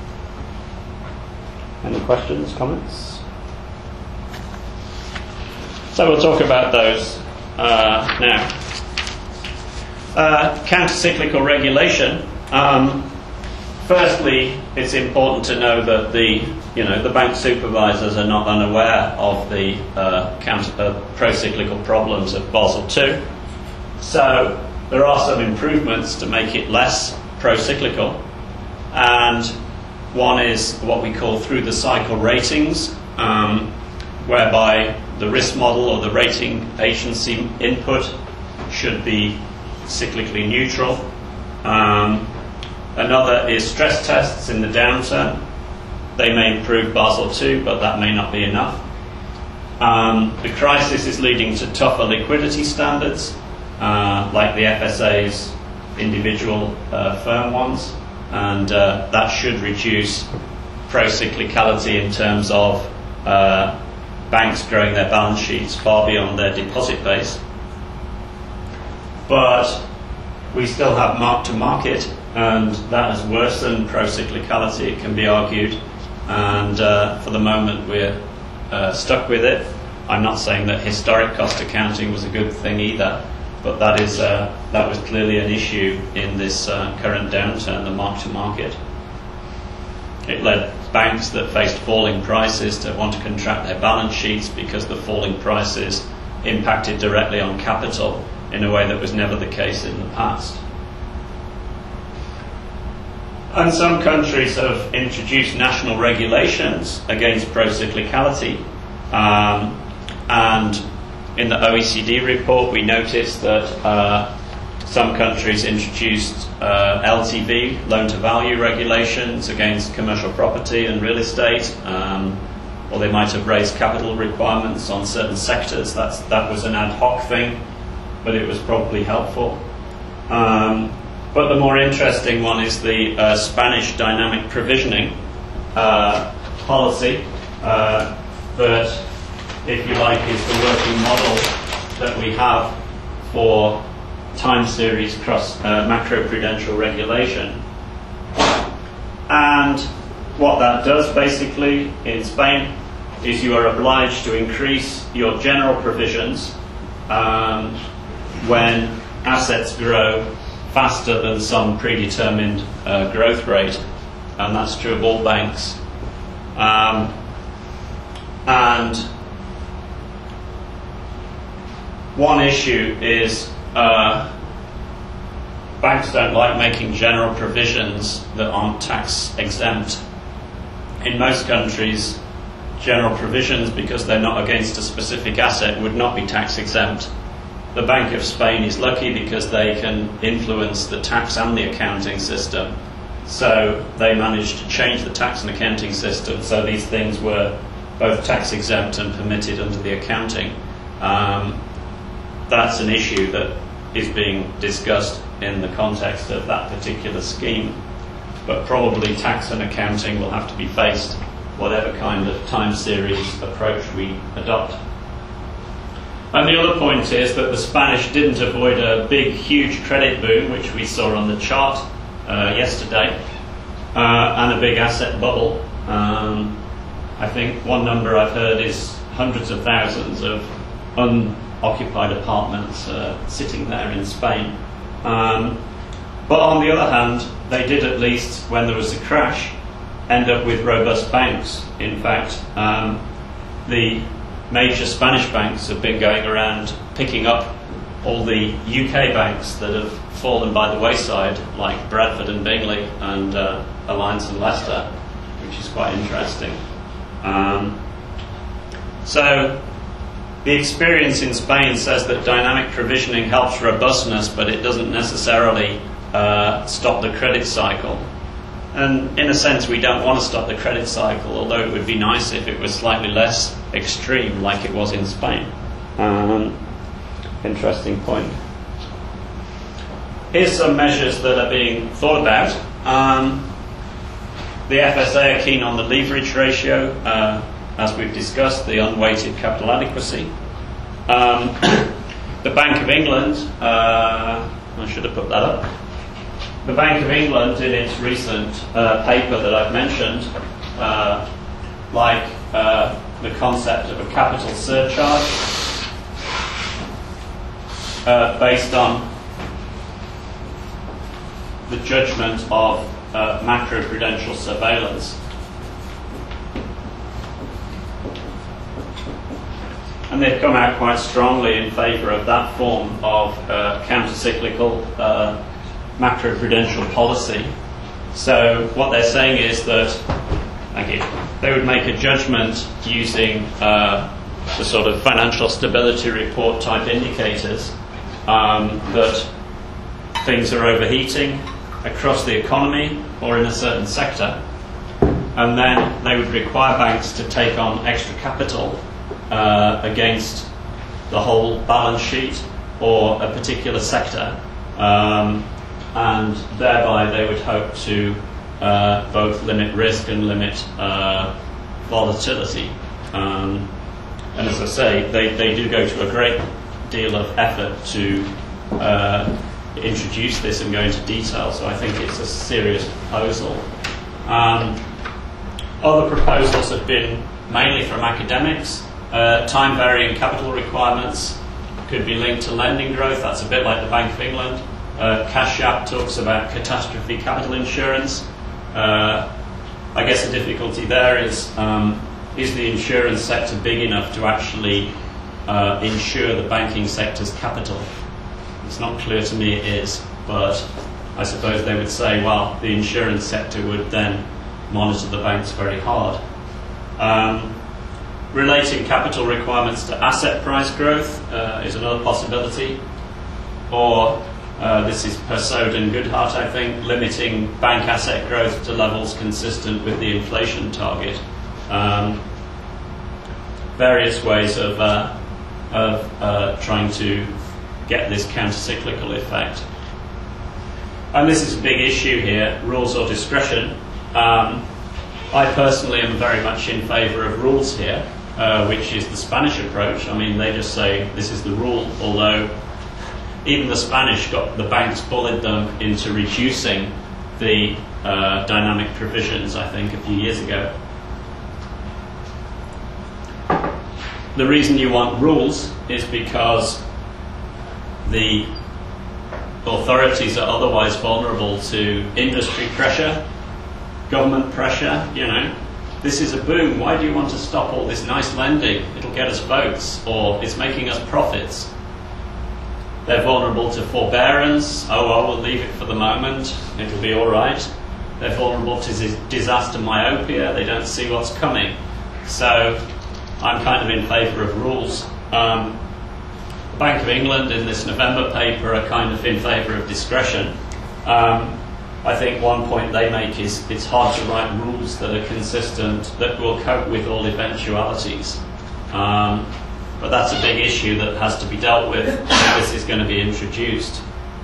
Any questions, comments? So we'll talk about those uh, now. Uh, counter-cyclical regulation. Um, firstly, it's important to know that the you know the bank supervisors are not unaware of the uh, counter uh, pro-cyclical problems of Basel two. So there are some improvements to make it less pro-cyclical, and one is what we call through-the-cycle ratings, um, whereby the risk model or the rating agency input should be cyclically neutral. Um, another is stress tests in the downturn. They may improve Basel two, but that may not be enough. Um, the crisis is leading to tougher liquidity standards, uh, like the F S A's individual uh, firm ones, and uh, that should reduce pro-cyclicality in terms of uh, banks growing their balance sheets far beyond their deposit base. But we still have mark-to-market, and that has worsened pro-cyclicality, it can be argued, and uh, for the moment we're uh, stuck with it. I'm not saying that historic cost accounting was a good thing either, but that is uh, that was clearly an issue in this uh, current downturn, the mark-to-market. It led banks that faced falling prices to want to contract their balance sheets because the falling prices impacted directly on capital in a way that was never the case in the past. And some countries have introduced national regulations against pro-cyclicality. Um, and in the O E C D report, we noticed that uh, some countries introduced uh, L T V, loan-to-value regulations against commercial property and real estate, um, or they might have raised capital requirements on certain sectors. That's, that was an ad hoc thing, but it was probably helpful. Um, but the more interesting one is the uh, Spanish dynamic provisioning uh, policy uh, that, if you like, is the working model that we have for time series cross uh, macroprudential regulation. And what that does basically in Spain is you are obliged to increase your general provisions um, when assets grow faster than some predetermined uh, growth rate, and that's true of all banks. Um, and one issue is uh, banks don't like making general provisions that aren't tax exempt. In most countries, general provisions, because they're not against a specific asset, would not be tax exempt. The Bank of Spain is lucky because they can influence the tax and the accounting system. So they managed to change the tax and accounting system so these things were both tax exempt and permitted under the accounting. Um, that's an issue that is being discussed in the context of that particular scheme. But probably tax and accounting will have to be faced whatever kind of time series approach we adopt. And the other point is that the Spanish didn't avoid a big, huge credit boom, which we saw on the chart uh, yesterday. uh, and a big asset bubble. Um, I think one number I've heard is hundreds of thousands of unoccupied apartments uh, sitting there in Spain. Um, but on the other hand, they did, at least when there was a crash, end up with robust banks. In fact, um, the major Spanish banks have been going around picking up all the U K banks that have fallen by the wayside, like Bradford and Bingley and uh, Alliance and Leicester, which is quite interesting. Um, so the experience in Spain says that dynamic provisioning helps robustness, but it doesn't necessarily uh, stop the credit cycle. And in a sense, we don't want to stop the credit cycle, although it would be nice if it was slightly less extreme, like it was in Spain. Um, interesting point. Here's some measures that are being thought about. Um, the F S A are keen on the leverage ratio, uh, as we've discussed, the unweighted capital adequacy. Um, the Bank of England, uh, I should have put that up. The Bank of England, in its recent uh, paper that I've mentioned, uh, like uh, the concept of a capital surcharge uh, based on the judgment of uh, macroprudential surveillance. And they've come out quite strongly in favour of that form of uh, counter-cyclical uh, macroprudential policy. So what they're saying is that, thank you, they would make a judgment using uh, the sort of financial stability report type indicators um, that things are overheating across the economy or in a certain sector, and then they would require banks to take on extra capital uh, against the whole balance sheet or a particular sector, um, and thereby they would hope to uh, both limit risk and limit uh, volatility. Um, and as I say, they, they do go to a great deal of effort to uh, introduce this and go into detail, so I think it's a serious proposal. Um, other proposals have been mainly from academics. Uh, time-varying capital requirements could be linked to lending growth. That's a bit like the Bank of England. Uh, Kashyap talks about catastrophe capital insurance. Uh, I guess the difficulty there is, um, is the insurance sector big enough to actually uh, insure the banking sector's capital? It's not clear to me it is, but I suppose they would say, well, the insurance sector would then monitor the banks very hard. Um, relating capital requirements to asset price growth uh, is another possibility. Or, uh, this is Persaud and Goodhart, I think, limiting bank asset growth to levels consistent with the inflation target. Um, various ways of, uh, of uh, trying to get this counter-cyclical effect. And this is a big issue here, rules or discretion. Um, I personally am very much in favour of rules here, uh, which is the Spanish approach. I mean, they just say this is the rule, although even the Spanish got the banks bullied them into reducing the uh, dynamic provisions, I think, a few years ago. The reason you want rules is because the authorities are otherwise vulnerable to industry pressure, government pressure. You know, this is a boom. Why do you want to stop all this nice lending? It'll get us votes, or it's making us profits. They're vulnerable to forbearance. Oh, well, we'll leave it for the moment. It'll be all right. They're vulnerable to disaster myopia. They don't see what's coming. So I'm kind of in favour of rules. Um, Bank of England in this November paper are kind of in favour of discretion. Um, I think one point they make is it's hard to write rules that are consistent, that will cope with all eventualities. Um, but that's a big issue that has to be dealt with if this is going to be introduced.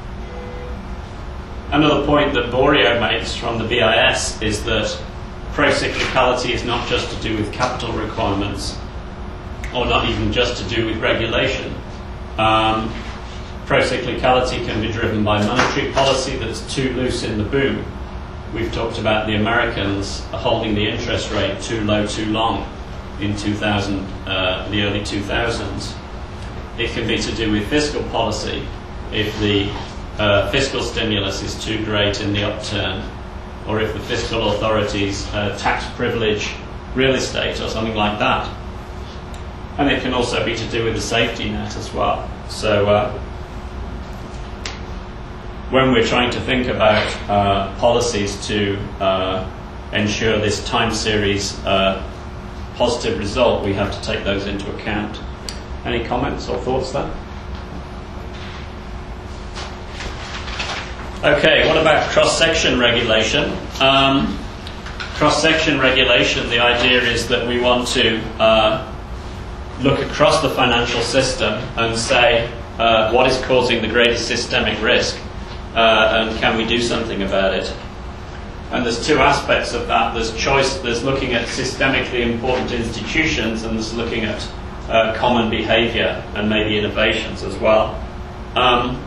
Another point that Borio makes from the B I S is that pro-cyclicality is not just to do with capital requirements, or not even just to do with regulation. Um, pro-cyclicality can be driven by monetary policy that's too loose in the boom. we've talked about the Americans holding the interest rate too low too long in two thousand, uh, the early two thousands. It can be to do with fiscal policy. If the uh, fiscal stimulus is too great in the upturn, or if the fiscal authorities uh, tax privilege real estate or something like that. And it can also be to do with the safety net as well. So uh, when we're trying to think about uh, policies to uh, ensure this time series uh, positive result, we have to take those into account. Any comments or thoughts there? Okay, what about cross-section regulation? Um, cross-section regulation, the idea is that we want to uh, look across the financial system and say uh, what is causing the greatest systemic risk, uh, and can we do something about it? And there's two aspects of that. There's choice, there's looking at systemically important institutions, and there's looking at uh, common behavior and maybe innovations as well. Um,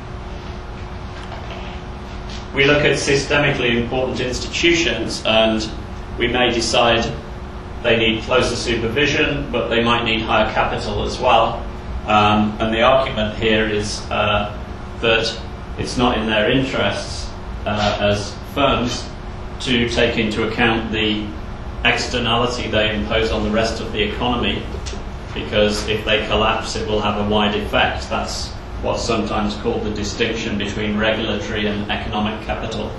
we look at systemically important institutions, and we may decide they need closer supervision, but they might need higher capital as well. Um, and the argument here is uh, that it's not in their interests uh, as firms to take into account the externality they impose on the rest of the economy, because if they collapse it will have a wide effect. That's what's sometimes called the distinction between regulatory and economic capital.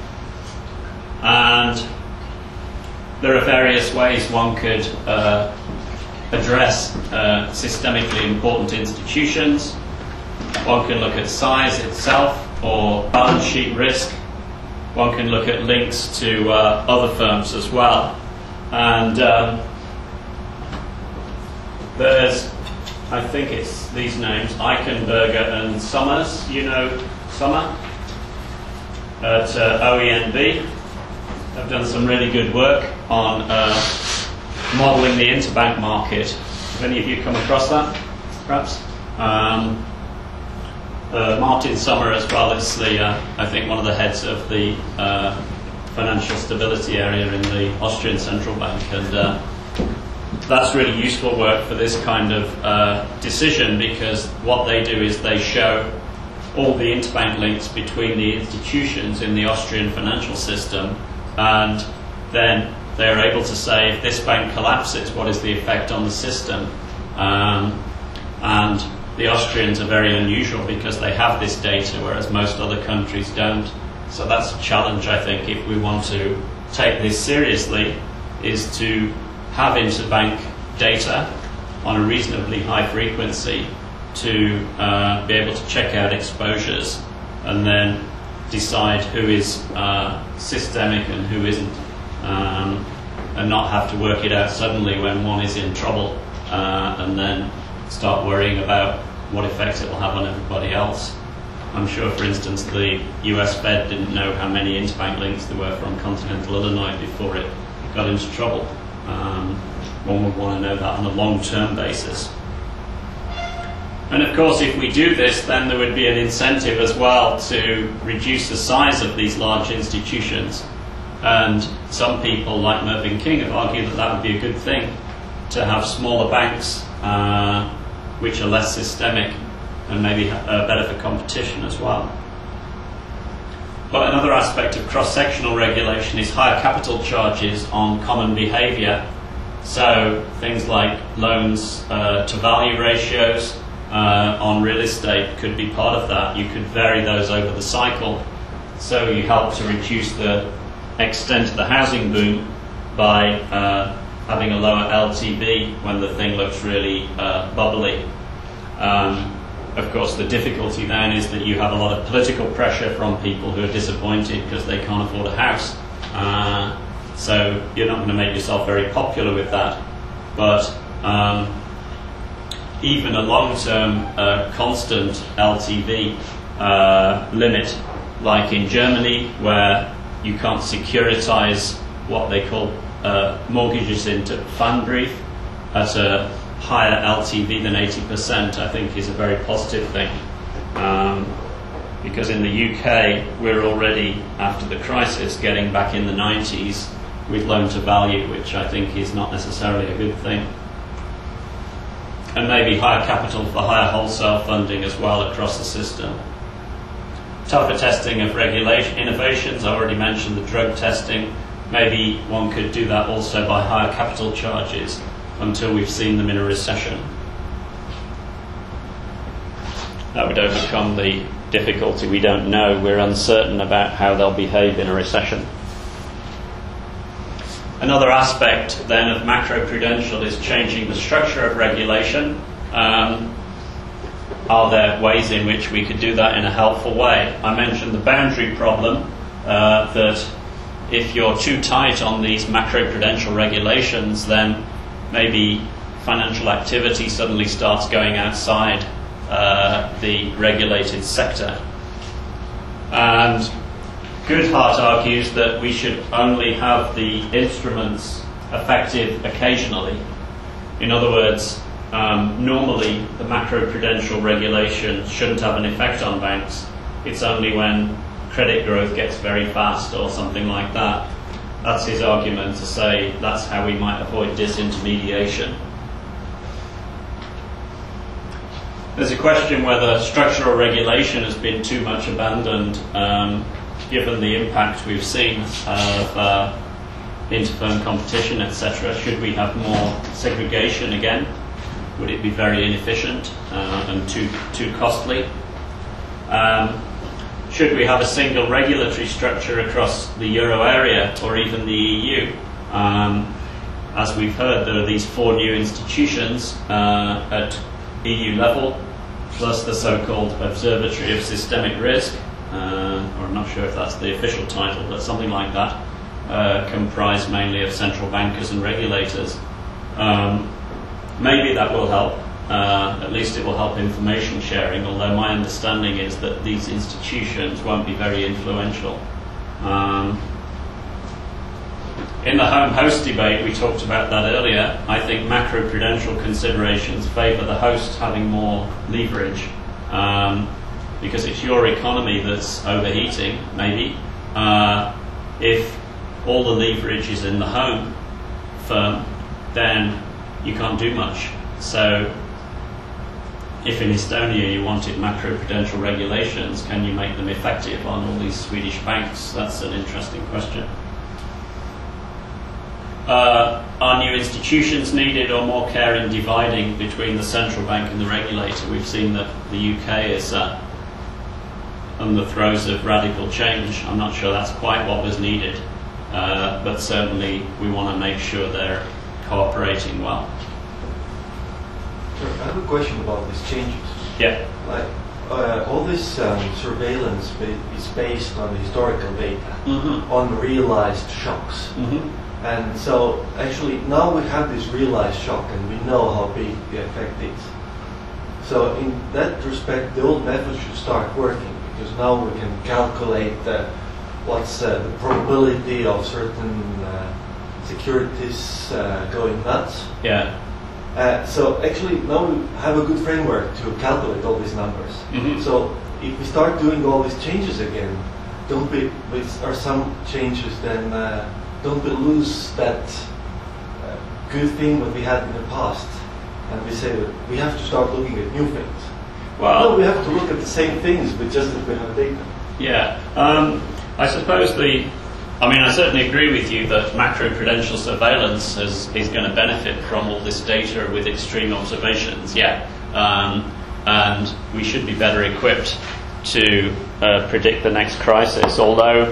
And there are various ways one could uh, address uh, systemically important institutions. One can look at size itself or balance sheet risk. One can look at links to uh, other firms as well. And um, there's, I think it's these names, Eichenberger and Summers. You know Summer at uh, O E N B. They've done some really good work on uh, modelling the interbank market. Have any of you come across that, perhaps? Um, uh, Martin Sommer as well is the, uh, I think, one of the heads of the uh, financial stability area in the Austrian Central Bank, and uh, that's really useful work for this kind of uh, decision, because what they do is they show all the interbank links between the institutions in the Austrian financial system, and then they're able to say, if this bank collapses, what is the effect on the system? Um, and the Austrians are very unusual because they have this data, whereas most other countries don't. So that's a challenge, I think, if we want to take this seriously, is to have interbank data on a reasonably high frequency to uh, be able to check out exposures and then decide who is uh, systemic and who isn't, um, and not have to work it out suddenly when one is in trouble uh, and then start worrying about what effect it will have on everybody else. I'm sure, for instance, the U S Fed didn't know how many interbank links there were from continental Illinois before it got into trouble. Um, one would want to know that on a long-term basis. And of course, if we do this, then there would be an incentive as well to reduce the size of these large institutions. And some people, like Mervyn King, have argued that that would be a good thing, to have smaller banks uh, which are less systemic and maybe uh, better for competition as well. But another aspect of cross-sectional regulation is higher capital charges on common behaviour. So things like loans uh, to value ratios uh, on real estate could be part of that. You could vary those over the cycle, so you help to reduce the extent of the housing boom by uh, having a lower L T V when the thing looks really uh, bubbly. Um, Of course, the difficulty then is that you have a lot of political pressure from people who are disappointed because they can't afford a house. Uh, so you're not going to make yourself very popular with that. But um, even a long-term uh, constant L T V uh, limit, like in Germany, where you can't securitize what they call uh, mortgages into Pfandbrief at a higher L T V than eighty percent, I think, is a very positive thing. Um, because in the U K we're already, after the crisis, getting back in the nineties with loan to value, which I think is not necessarily a good thing. And maybe higher capital for higher wholesale funding as well across the system. Tougher testing of regulation innovations. I already mentioned the drug testing. Maybe one could do that also by higher capital charges until we've seen them in a recession. That would overcome the difficulty. We don't know. We're uncertain about how they'll behave in a recession. Another aspect then of macroprudential is changing the structure of regulation. Um, are there ways in which we could do that in a helpful way? I mentioned the boundary problem, uh, that if you're too tight on these macroprudential regulations, then maybe financial activity suddenly starts going outside uh, the regulated sector. And Goodhart argues that we should only have the instruments effective occasionally. In other words, um, normally the macroprudential regulation shouldn't have an effect on banks. It's only when credit growth gets very fast or something like that. That's his argument, to say that's how we might avoid disintermediation. There's a question whether structural regulation has been too much abandoned, um, given the impact we've seen of uh, inter-firm competition, et cetera. Should we have more segregation again? Would it be very inefficient uh, and too too costly? Um, should we have a single regulatory structure across the euro area or even the E U? Um, as we've heard, there are these four new institutions uh, at E U level, plus the so-called Observatory of Systemic Risk, uh, or I'm not sure if that's the official title, but something like that, uh, comprised mainly of central bankers and regulators. Um, maybe that will help. Uh, at least it will help information sharing, although my understanding is that these institutions won't be very influential. Um, in the home host debate, we talked about that earlier. I think macroprudential considerations favour the host having more leverage, um, because it's your economy that's overheating, maybe. Uh, if all the leverage is in the home firm, then you can't do much. So if in Estonia you wanted macroprudential regulations, can you make them effective on all these Swedish banks? That's an interesting question. Uh, are new institutions needed, or more care in dividing between the central bank and the regulator? We've seen that the U K is uh, on the throes of radical change. I'm not sure that's quite what was needed, uh, but certainly we want to make sure they're cooperating well. Sir, I have a question about these changes. Yeah. Like, uh, all this um, surveillance ba- is based on historical data, Mm-hmm. on realized shocks. Mm-hmm. And so, actually, now we have this realized shock and we know how big the effect is. So, in that respect, the old method should start working, because now we can calculate uh, what's uh, the probability of certain uh, securities uh, going nuts. Yeah. Uh, so actually now we have a good framework to calculate all these numbers. Mm-hmm. So if we start doing all these changes again, don't we, with, or some changes, then uh, don't we lose that uh, good thing that we had in the past? And we say that we have to start looking at new things. Well, no, we have to look at the same things, but just that we have data. Yeah. Um, I suppose the I mean, I certainly agree with you that macroprudential surveillance is, is going to benefit from all this data with extreme observations, yeah. Um, and we should be better equipped to uh, predict the next crisis, although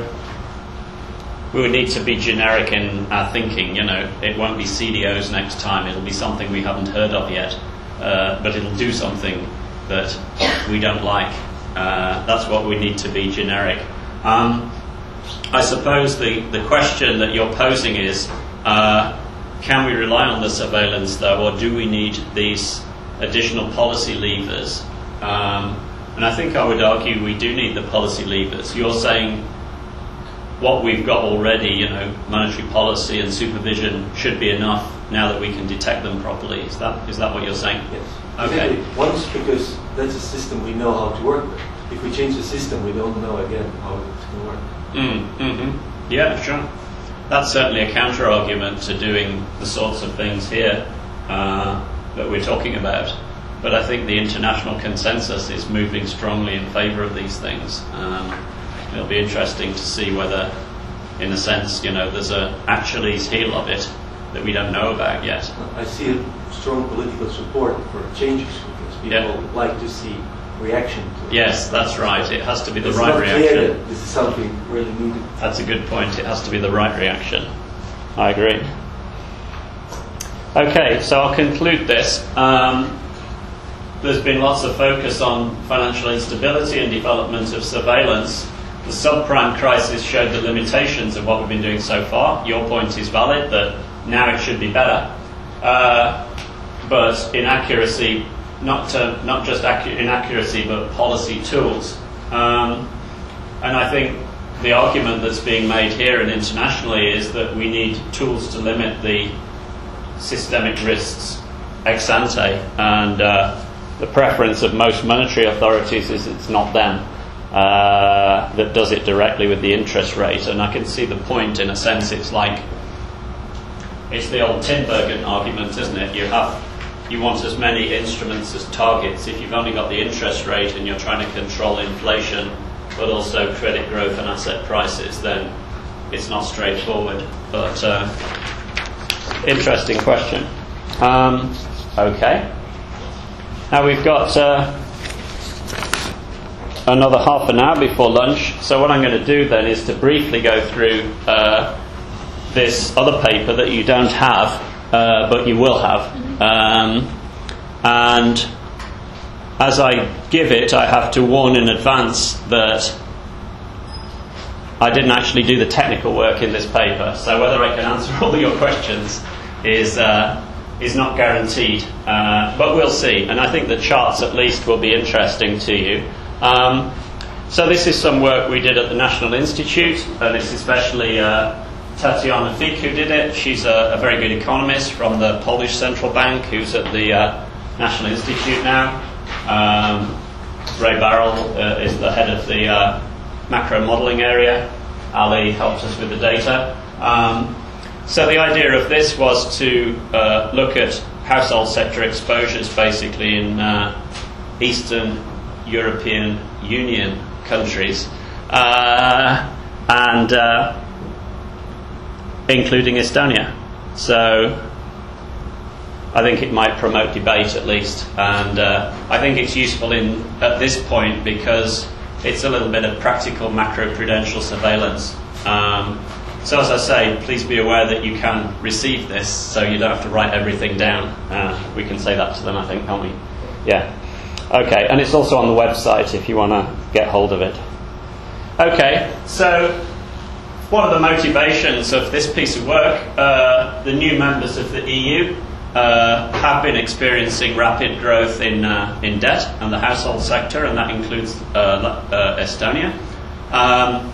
we would need to be generic in our thinking. You know, it won't be C D Os next time, it'll be something we haven't heard of yet, uh, but it'll do something that we don't like. Uh, that's what we need to be generic. Um, I suppose the, the question that you're posing is, uh, can we rely on the surveillance though, or do we need these additional policy levers? Um, and I think I would argue we do need the policy levers. You're saying what we've got already, you know, monetary policy and supervision should be enough now that we can detect them properly. Is that is that what you're saying? Yes. Okay. Exactly. Once, because that's a system we know how to work with. if we change the system, we don't know again how it's going to work. Mm, mm-hmm. Yeah, sure. That's certainly a counter-argument to doing the sorts of things here uh, that we're talking about. But I think the international consensus is moving strongly in favour of these things. Um, it'll be interesting to see whether, in a sense, you know, there's a Achilles heel of it that we don't know about yet. I see a strong political support for changes because people Yeah. like to see reaction to it. Yes, that's right. It has to be the It's right not clear reaction. that this is something really needed. That's a good point. It has to be the right reaction. I agree. Okay, so I'll conclude this. Um, there's been lots of focus on financial instability and development of surveillance. The subprime crisis showed the limitations of what we've been doing so far. Your point is valid that now it should be better. Uh, but inaccuracy, not uh, not just accu- inaccuracy, but policy tools. Um, and I think the argument that's being made here and internationally is that we need tools to limit the systemic risks ex ante, and uh, the preference of most monetary authorities is it's not them uh, that does it directly with the interest rate. And I can see the point. In a sense, it's like it's the old Tinbergen argument, isn't it? You have you want as many instruments as targets. If you've only got the interest rate and you're trying to control inflation, but also credit growth and asset prices, then it's not straightforward. But uh, interesting question. Um, okay. Now we've got uh, another half an hour before lunch. So what I'm going to do then is to briefly go through uh, this other paper that you don't have, uh, but you will have. Um, and as I give it, I have to warn in advance that I didn't actually do the technical work in this paper, so whether I can answer all of your questions is uh, is not guaranteed, uh, but we'll see. And I think the charts at least will be interesting to you. Um, so this is some work we did at the National Institute, and it's especially uh, Tatiana Fik who did it. She's a, a very good economist from the Polish Central Bank who's at the uh, National Institute now. Um, Ray Barrell uh, is the head of the uh, macro modelling area. Ali helped us with the data. Um, so the idea of this was to uh, look at household sector exposures basically in uh, Eastern European Union countries, uh, and uh, including Estonia. So I think it might promote debate at least, and uh, I think it's useful in at this point because it's a little bit of practical macroprudential surveillance. Um, so as I say, please be aware that you can receive this, so you don't have to write everything down. Uh, we can say that to them, I think, can't we? Yeah. Okay, and it's also on the website if you want to get hold of it. Okay, so what are the motivations of this piece of work? Uh, the new members of the E U uh, have been experiencing rapid growth in uh, in debt and the household sector, and that includes uh, uh, Estonia. Um,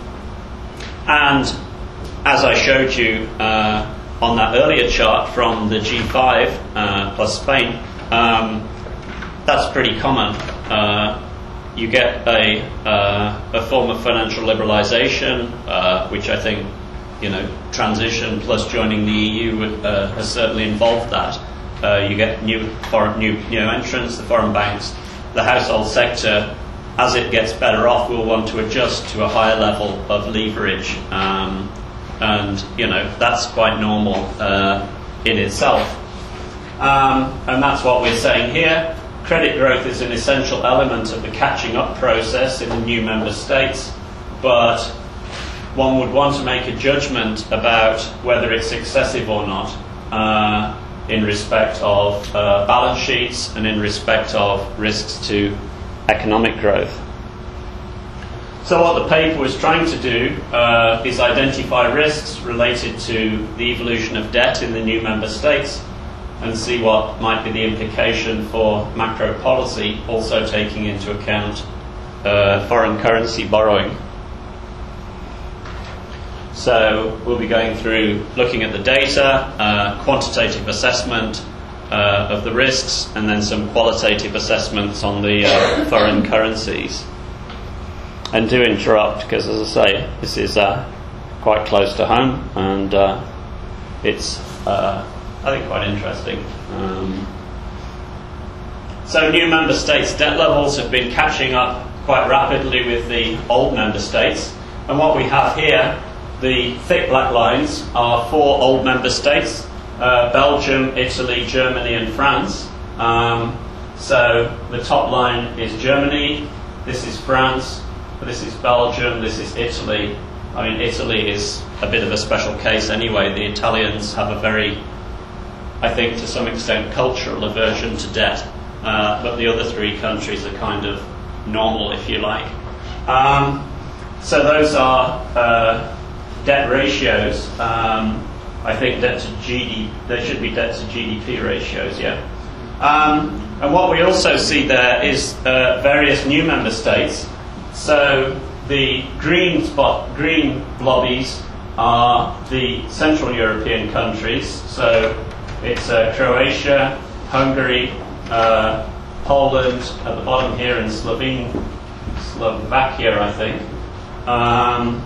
and as I showed you uh, on that earlier chart from the G five uh, plus Spain, um, that's pretty common. Uh, you get a uh, a form of financial liberalisation, uh, which I think, you know, transition plus joining the E U uh, has certainly involved that. Uh, you get new foreign new new entrants, the foreign banks, the household sector. As it gets better off, will want to adjust to a higher level of leverage, um, and you know that's quite normal uh, in itself. Um, and that's what we're saying here. Credit growth is an essential element of the catching up process in the new member states, but one would want to make a judgment about whether it's excessive or not uh, in respect of uh, balance sheets and in respect of risks to economic growth. So what the paper was trying to do uh, is identify risks related to the evolution of debt in the new member states and see what might be the implication for macro policy, also taking into account uh, foreign currency borrowing. So we'll be going through looking at the data, uh, quantitative assessment uh, of the risks, and then some qualitative assessments on the uh, foreign currencies. and do interrupt, because as I say, this is uh, quite close to home, and uh, it's, uh, I think, quite interesting. Um, so new member states' debt levels have been catching up quite rapidly with the old member states, and what we have here, the thick black lines, are four old member states, uh, Belgium, Italy, Germany and France. Um, so the top line is Germany, this is France, this is Belgium, this is Italy. I mean, Italy is a bit of a special case anyway. The Italians have a very, I think to some extent, cultural aversion to debt, uh, but the other three countries are kind of normal, if you like. Um, so those are uh, debt ratios. Um, I think debt to G D P, there should be debt to G D P ratios, yeah. Um, and what we also see there is uh, various new member states. So the green spot, green blobbies are the Central European countries. So it's uh, Croatia, Hungary, uh, Poland at the bottom here, and Slovene, Slovakia, I think. Um,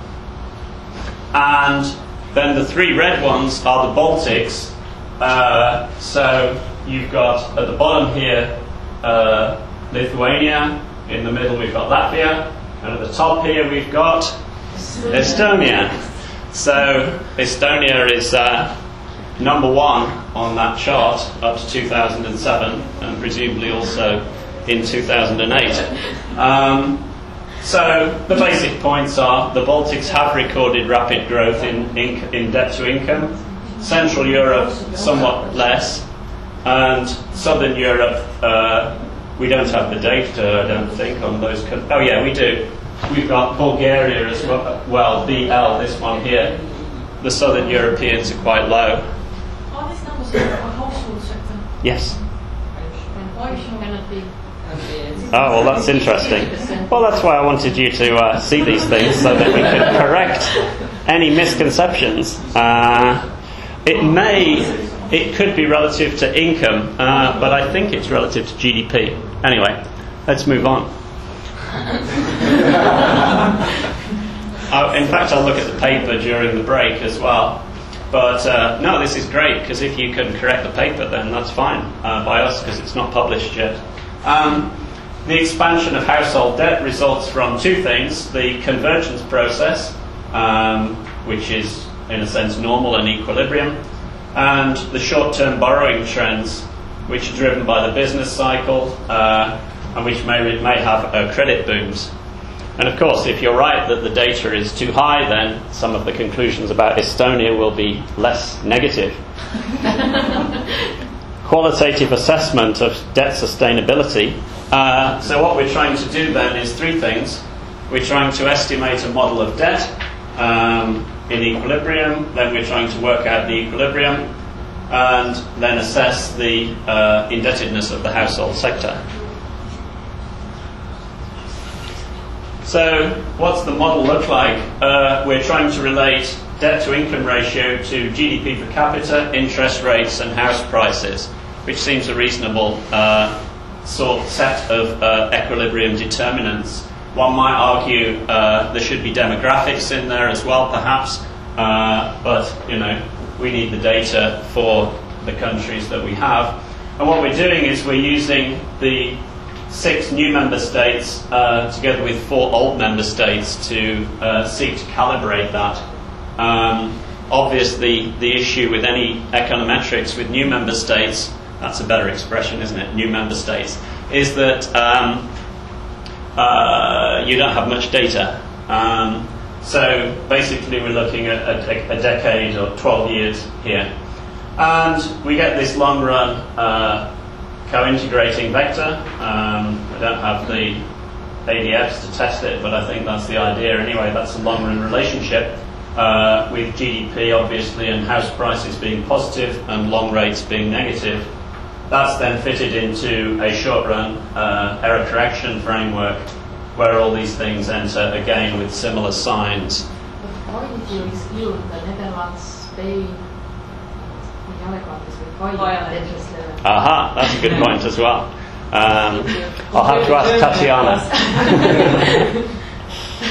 and then the three red ones are the Baltics. Uh, so you've got at the bottom here uh, Lithuania, in the middle we've got Latvia, and at the top here we've got Estonia. So Estonia is uh, number one on that chart up to two thousand seven, and presumably also in two thousand eight. Um, so the basic points are the Baltics have recorded rapid growth in, inc- in debt to income, Central Europe somewhat less, and Southern Europe, uh, we don't have the data, I don't think, on those countries. Oh yeah, we do. We've got Bulgaria as well, well, B L, this one here. The Southern Europeans are quite low. Are these numbers for a household sector? Yes. And why cannot be? Oh, well, that's interesting. Well, that's why I wanted you to uh, see these things, so that we could correct any misconceptions. Uh, it may, it could be relative to income, uh, but I think it's relative to G D P. Anyway, let's move on. uh, in fact, I'll look at the paper during the break as well. But uh, no, this is great, because if you can correct the paper, then that's fine uh, by us, because it's not published yet. Um, the expansion of household debt results from two things: the convergence process, um, which is in a sense normal and equilibrium, and the short-term borrowing trends, which are driven by the business cycle, uh, and which may may have uh, credit booms. And of course, if you're right that the data is too high, then some of the conclusions about Estonia will be less negative. Qualitative assessment of debt sustainability. Uh, so what we're trying to do then is three things. We're trying to estimate a model of debt um, in equilibrium, then we're trying to work out the equilibrium, and then assess the uh, indebtedness of the household sector. So what's the model look like? Uh, we're trying to relate debt to income ratio to G D P per capita, interest rates and house prices, which seems a reasonable uh, sort set of uh, equilibrium determinants. One might argue uh, there should be demographics in there as well, perhaps, uh, but you know, we need the data for the countries that we have. And what we're doing is we're using the six new member states uh, together with four old member states to uh, seek to calibrate that. Um, obviously, the issue with any econometrics with new member states, that's a better expression, isn't it? New member states, is that um, uh, you don't have much data. Um, so basically, we're looking at a, a decade or twelve years here, and we get this long-run uh, co-integrating vector. Um, I don't have the A D Fs to test it, but I think that's the idea anyway. That's a long-run relationship uh, with G D P, obviously, and house prices being positive and long rates being negative. That's then fitted into a short-run uh, error correction framework where all these things enter again with similar signs. But why did you exclude the Netherlands, Spain, Aha, that's a good point as well. Um, I'll have to ask Tatiana.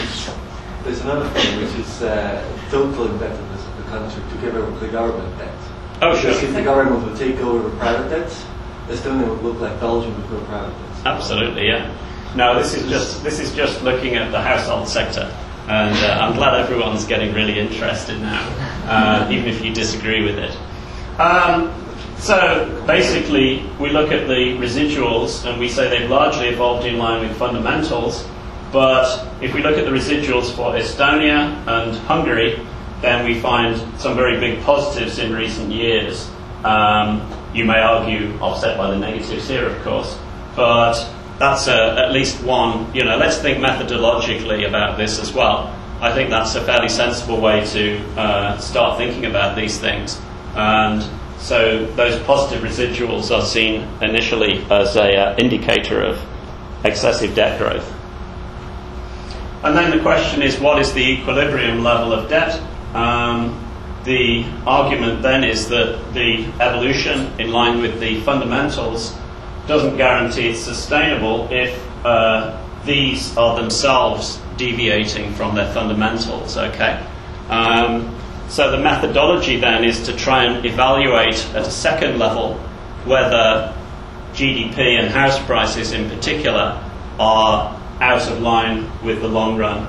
there's another thing, which is uh, total indebtedness of the country together with the government debt. Oh, sure. Because if the government would take over the private debts, Estonia would look like Belgium with no private debts. Absolutely, yeah. No, this is just this is just looking at the household sector, and uh, I'm glad everyone's getting really interested now, uh, even if you disagree with it. Um, so basically, we look at the residuals, and we say they've largely evolved in line with fundamentals. But if we look at the residuals for Estonia and Hungary, then we find some very big positives in recent years. Um, you may argue offset by the negatives here, of course, but that's uh, at least one, you know, let's think methodologically about this as well. I think that's a fairly sensible way to uh, start thinking about these things. And so those positive residuals are seen initially as an uh, indicator of excessive debt growth. And then the question is, what is the equilibrium level of debt? Um, the argument then is that the evolution in line with the fundamentals doesn't guarantee it's sustainable if uh, these are themselves deviating from their fundamentals, okay? Um, so the methodology then is to try and evaluate at a second level whether G D P and house prices in particular are out of line with the long run.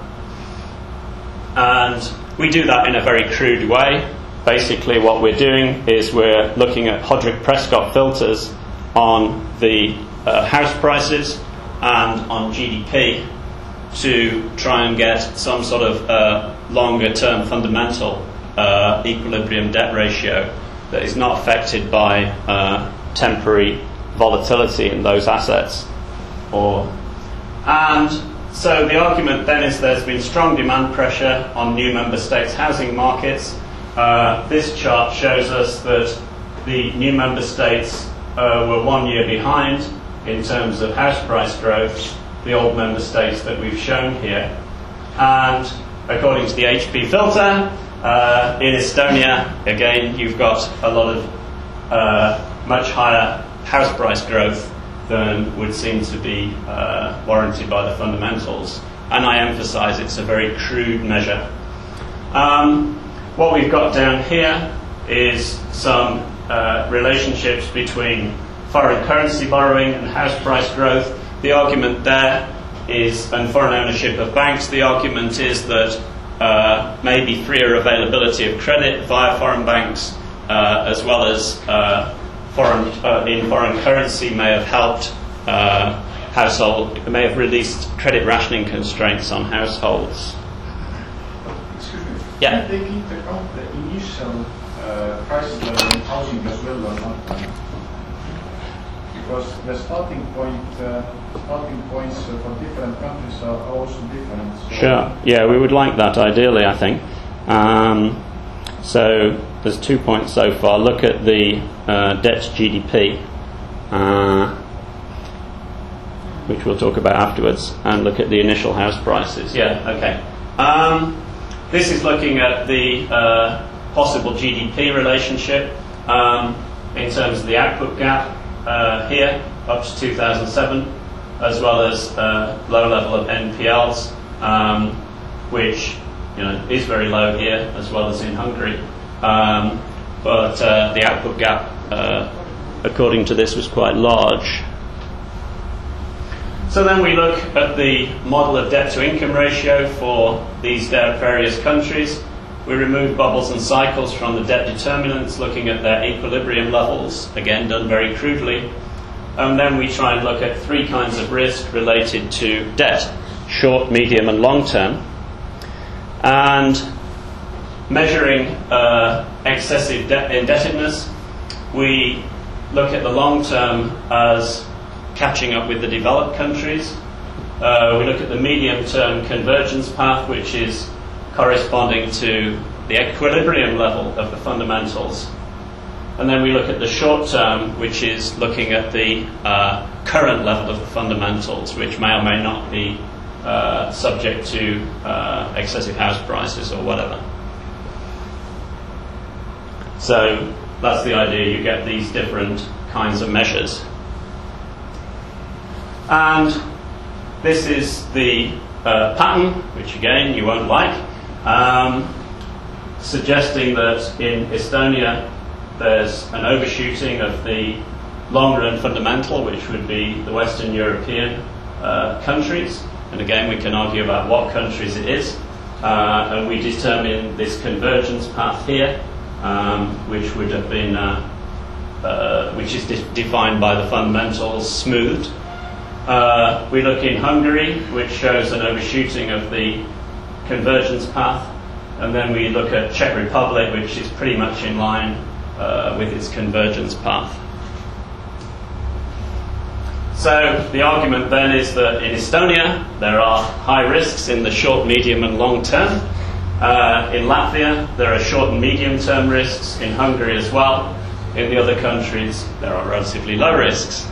And we do that in a very crude way. Basically what we're doing is we're looking at Hodrick-Prescott filters on the uh, house prices and on G D P to try and get some sort of uh, longer term fundamental uh, equilibrium debt ratio that is not affected by uh, temporary volatility in those assets. Or And so the argument then is there's been strong demand pressure on new member states' housing markets. Uh, this chart shows us that the new member states uh, were one year behind in terms of house price growth, the old member states that we've shown here. And according to the H P filter, uh, in Estonia, again, you've got a lot of uh, much higher house price growth than would seem to be uh, warranted by the fundamentals. And I emphasize it's a very crude measure. Um, what we've got down here is some uh, relationships between foreign currency borrowing and house price growth. The argument there is, and foreign ownership of banks, the argument is that uh, maybe freer availability of credit via foreign banks uh, as well as uh, Foreign, uh, in foreign currency may have helped uh, household, may have released credit rationing constraints on households. Excuse me. Yeah. Can you take into account the initial uh, price level in housing as well or not? Because the starting point, uh, starting points uh, for different countries are also different. So sure. Yeah, we would like that ideally, I think. Um, so there's two points so far. Look at the uh, debt to G D P, uh, which we'll talk about afterwards, and look at the initial house prices. Yeah, okay. Um, this is looking at the uh, possible G D P relationship um, in terms of the output gap uh, here up to two thousand seven, as well as uh, low level of N P Ls, um, which you know is very low here as well as in Hungary. Um, but uh, the output gap, uh, according to this, was quite large. So then we look at the model of debt to income ratio for these various countries. We remove bubbles and cycles from the debt determinants, looking at their equilibrium levels, again done very crudely. And then we try and look at three kinds of risk related to debt, short, medium and long term. And measuring uh, excessive de- indebtedness, we look at the long term as catching up with the developed countries. Uh, we look at the medium term convergence path, which is corresponding to the equilibrium level of the fundamentals. And then we look at the short term, which is looking at the uh, current level of the fundamentals, which may or may not be uh, subject to uh, excessive house prices or whatever. So that's the idea, you get these different kinds of measures. And this is the uh, pattern, which again you won't like, um, suggesting that in Estonia there's an overshooting of the long-run fundamental, which would be the Western European uh, countries. And again, we can argue about what countries it is. Uh, and we determine this convergence path here, um, which would have been, uh, uh, which is de- defined by the fundamentals smoothed. Uh, we look in Hungary, which shows an overshooting of the convergence path. And then we look at Czech Republic, which is pretty much in line uh, with its convergence path. So the argument then is that in Estonia there are high risks in the short, medium and long term. Uh, in Latvia there are short and medium term risks. In Hungary as well. In the other countries there are relatively low risks.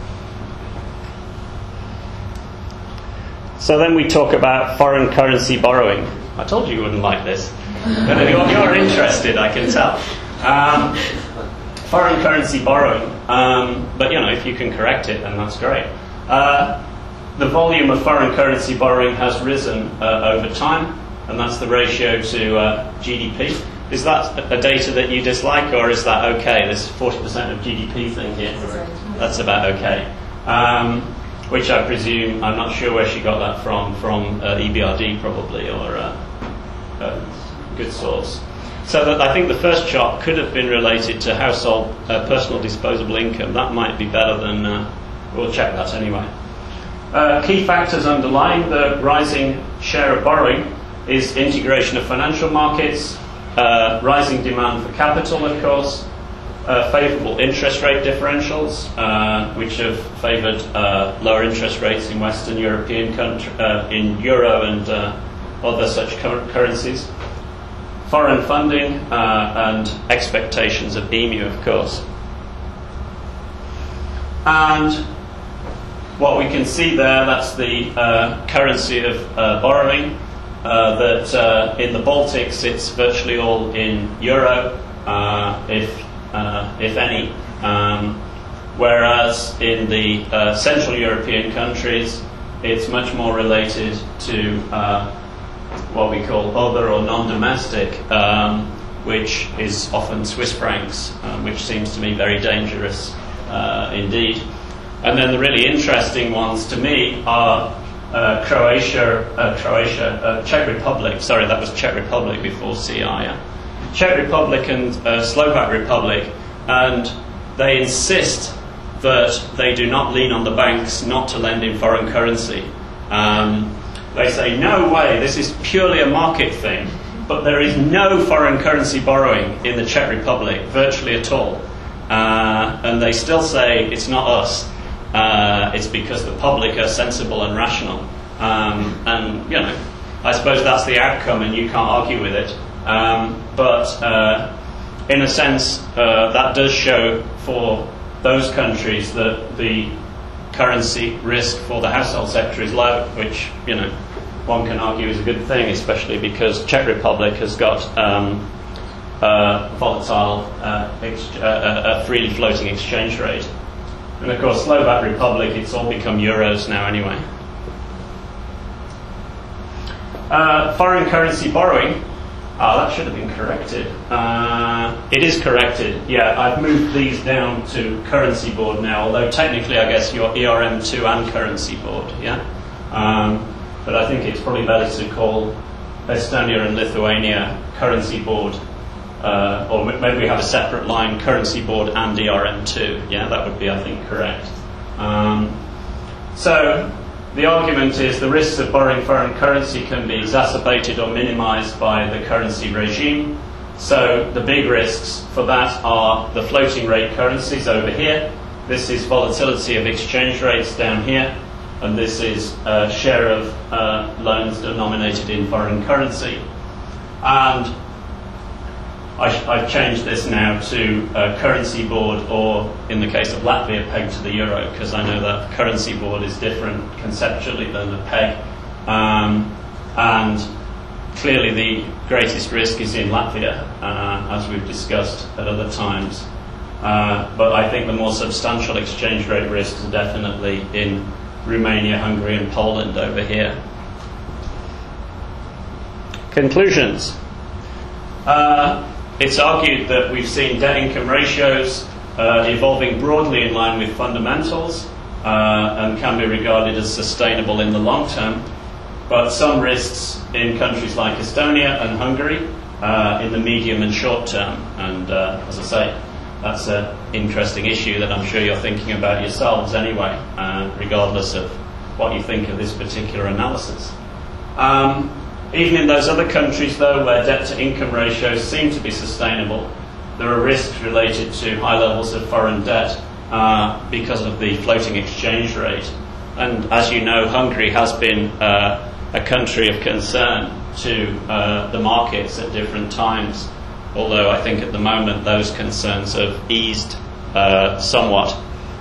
So then we talk about foreign currency borrowing. I told you you wouldn't like this. But you're, you're interested, I can tell. Um, foreign currency borrowing. Um, but, you know, if you can correct it, then that's great. Uh, the volume of foreign currency borrowing has risen uh, over time, and that's the ratio to uh, G D P. Is that a data that you dislike, or is that okay, this forty percent of G D P thing here? That's about okay. Um, which I presume, I'm not sure where she got that from, from uh, E B R D probably, or uh, a good source. So that I think the first chart could have been related to household uh, personal disposable income. That might be better than, uh, we'll check that anyway. Uh, key factors underlying the rising share of borrowing is integration of financial markets, uh, rising demand for capital, of course, uh, favourable interest rate differentials, uh, which have favoured uh, lower interest rates in Western European countries, uh, in euro and uh, other such cur- currencies. Foreign funding uh, and expectations of E M U, of course. And what we can see there, that's the uh, currency of uh, borrowing, uh, that uh, in the Baltics it's virtually all in euro, uh, if, uh, if any, um, whereas in the uh, Central European countries it's much more related to uh, what we call other or non-domestic, um, which is often Swiss francs, um, which seems to me very dangerous uh, indeed. And then the really interesting ones to me are uh, Croatia, uh, Croatia, uh, Czech Republic. Sorry, that was Czech Republic before C I. Yeah? Czech Republic and uh, Slovak Republic, and they insist that they do not lean on the banks not to lend in foreign currency. Um, They say, no way, this is purely a market thing, but there is no foreign currency borrowing in the Czech Republic, virtually at all. Uh, and they still say it's not us, uh, it's because the public are sensible and rational. Um, and, you know, I suppose that's the outcome and you can't argue with it. Um, but uh, in a sense, uh, that does show for those countries that the currency risk for the household sector is low, which, you know, one can argue is a good thing, especially because Czech Republic has got um, a volatile, uh, ex- uh, a freely floating exchange rate. And of course, Slovak Republic, it's all become euros now anyway. Uh, foreign currency borrowing. Ah, that should have been corrected. Uh, it is corrected. Yeah, I've moved these down to currency board now, although technically I guess you're E R M two and currency board, yeah? Um, but I think it's probably better to call Estonia and Lithuania currency board, uh, or maybe we have a separate line, currency board and E R M two. Yeah, that would be, I think, correct. Um, so, the argument is the risks of borrowing foreign currency can be exacerbated or minimized by the currency regime. So the big risks for that are the floating rate currencies over here. This is volatility of exchange rates down here. And this is a share of uh, loans denominated in foreign currency. And I sh- I've changed this now to a currency board, or in the case of Latvia, pegged to the euro, because I know that currency board is different conceptually than the peg. Um, and clearly the greatest risk is in Latvia, uh, as we've discussed at other times. Uh, but I think the more substantial exchange rate risks are definitely in Romania, Hungary and Poland over here. Conclusions. Uh, it's argued that we've seen debt-income ratios uh, evolving broadly in line with fundamentals uh, and can be regarded as sustainable in the long term, but some risks in countries like Estonia and Hungary uh, in the medium and short term. And uh, as I say, that's an interesting issue that I'm sure you're thinking about yourselves anyway, uh, regardless of what you think of this particular analysis. Um, even in those other countries, though, where debt-to-income ratios seem to be sustainable, there are risks related to high levels of foreign debt uh, because of the floating exchange rate. And as you know, Hungary has been uh, a country of concern to uh, the markets at different times, although I think at the moment those concerns have eased uh, somewhat.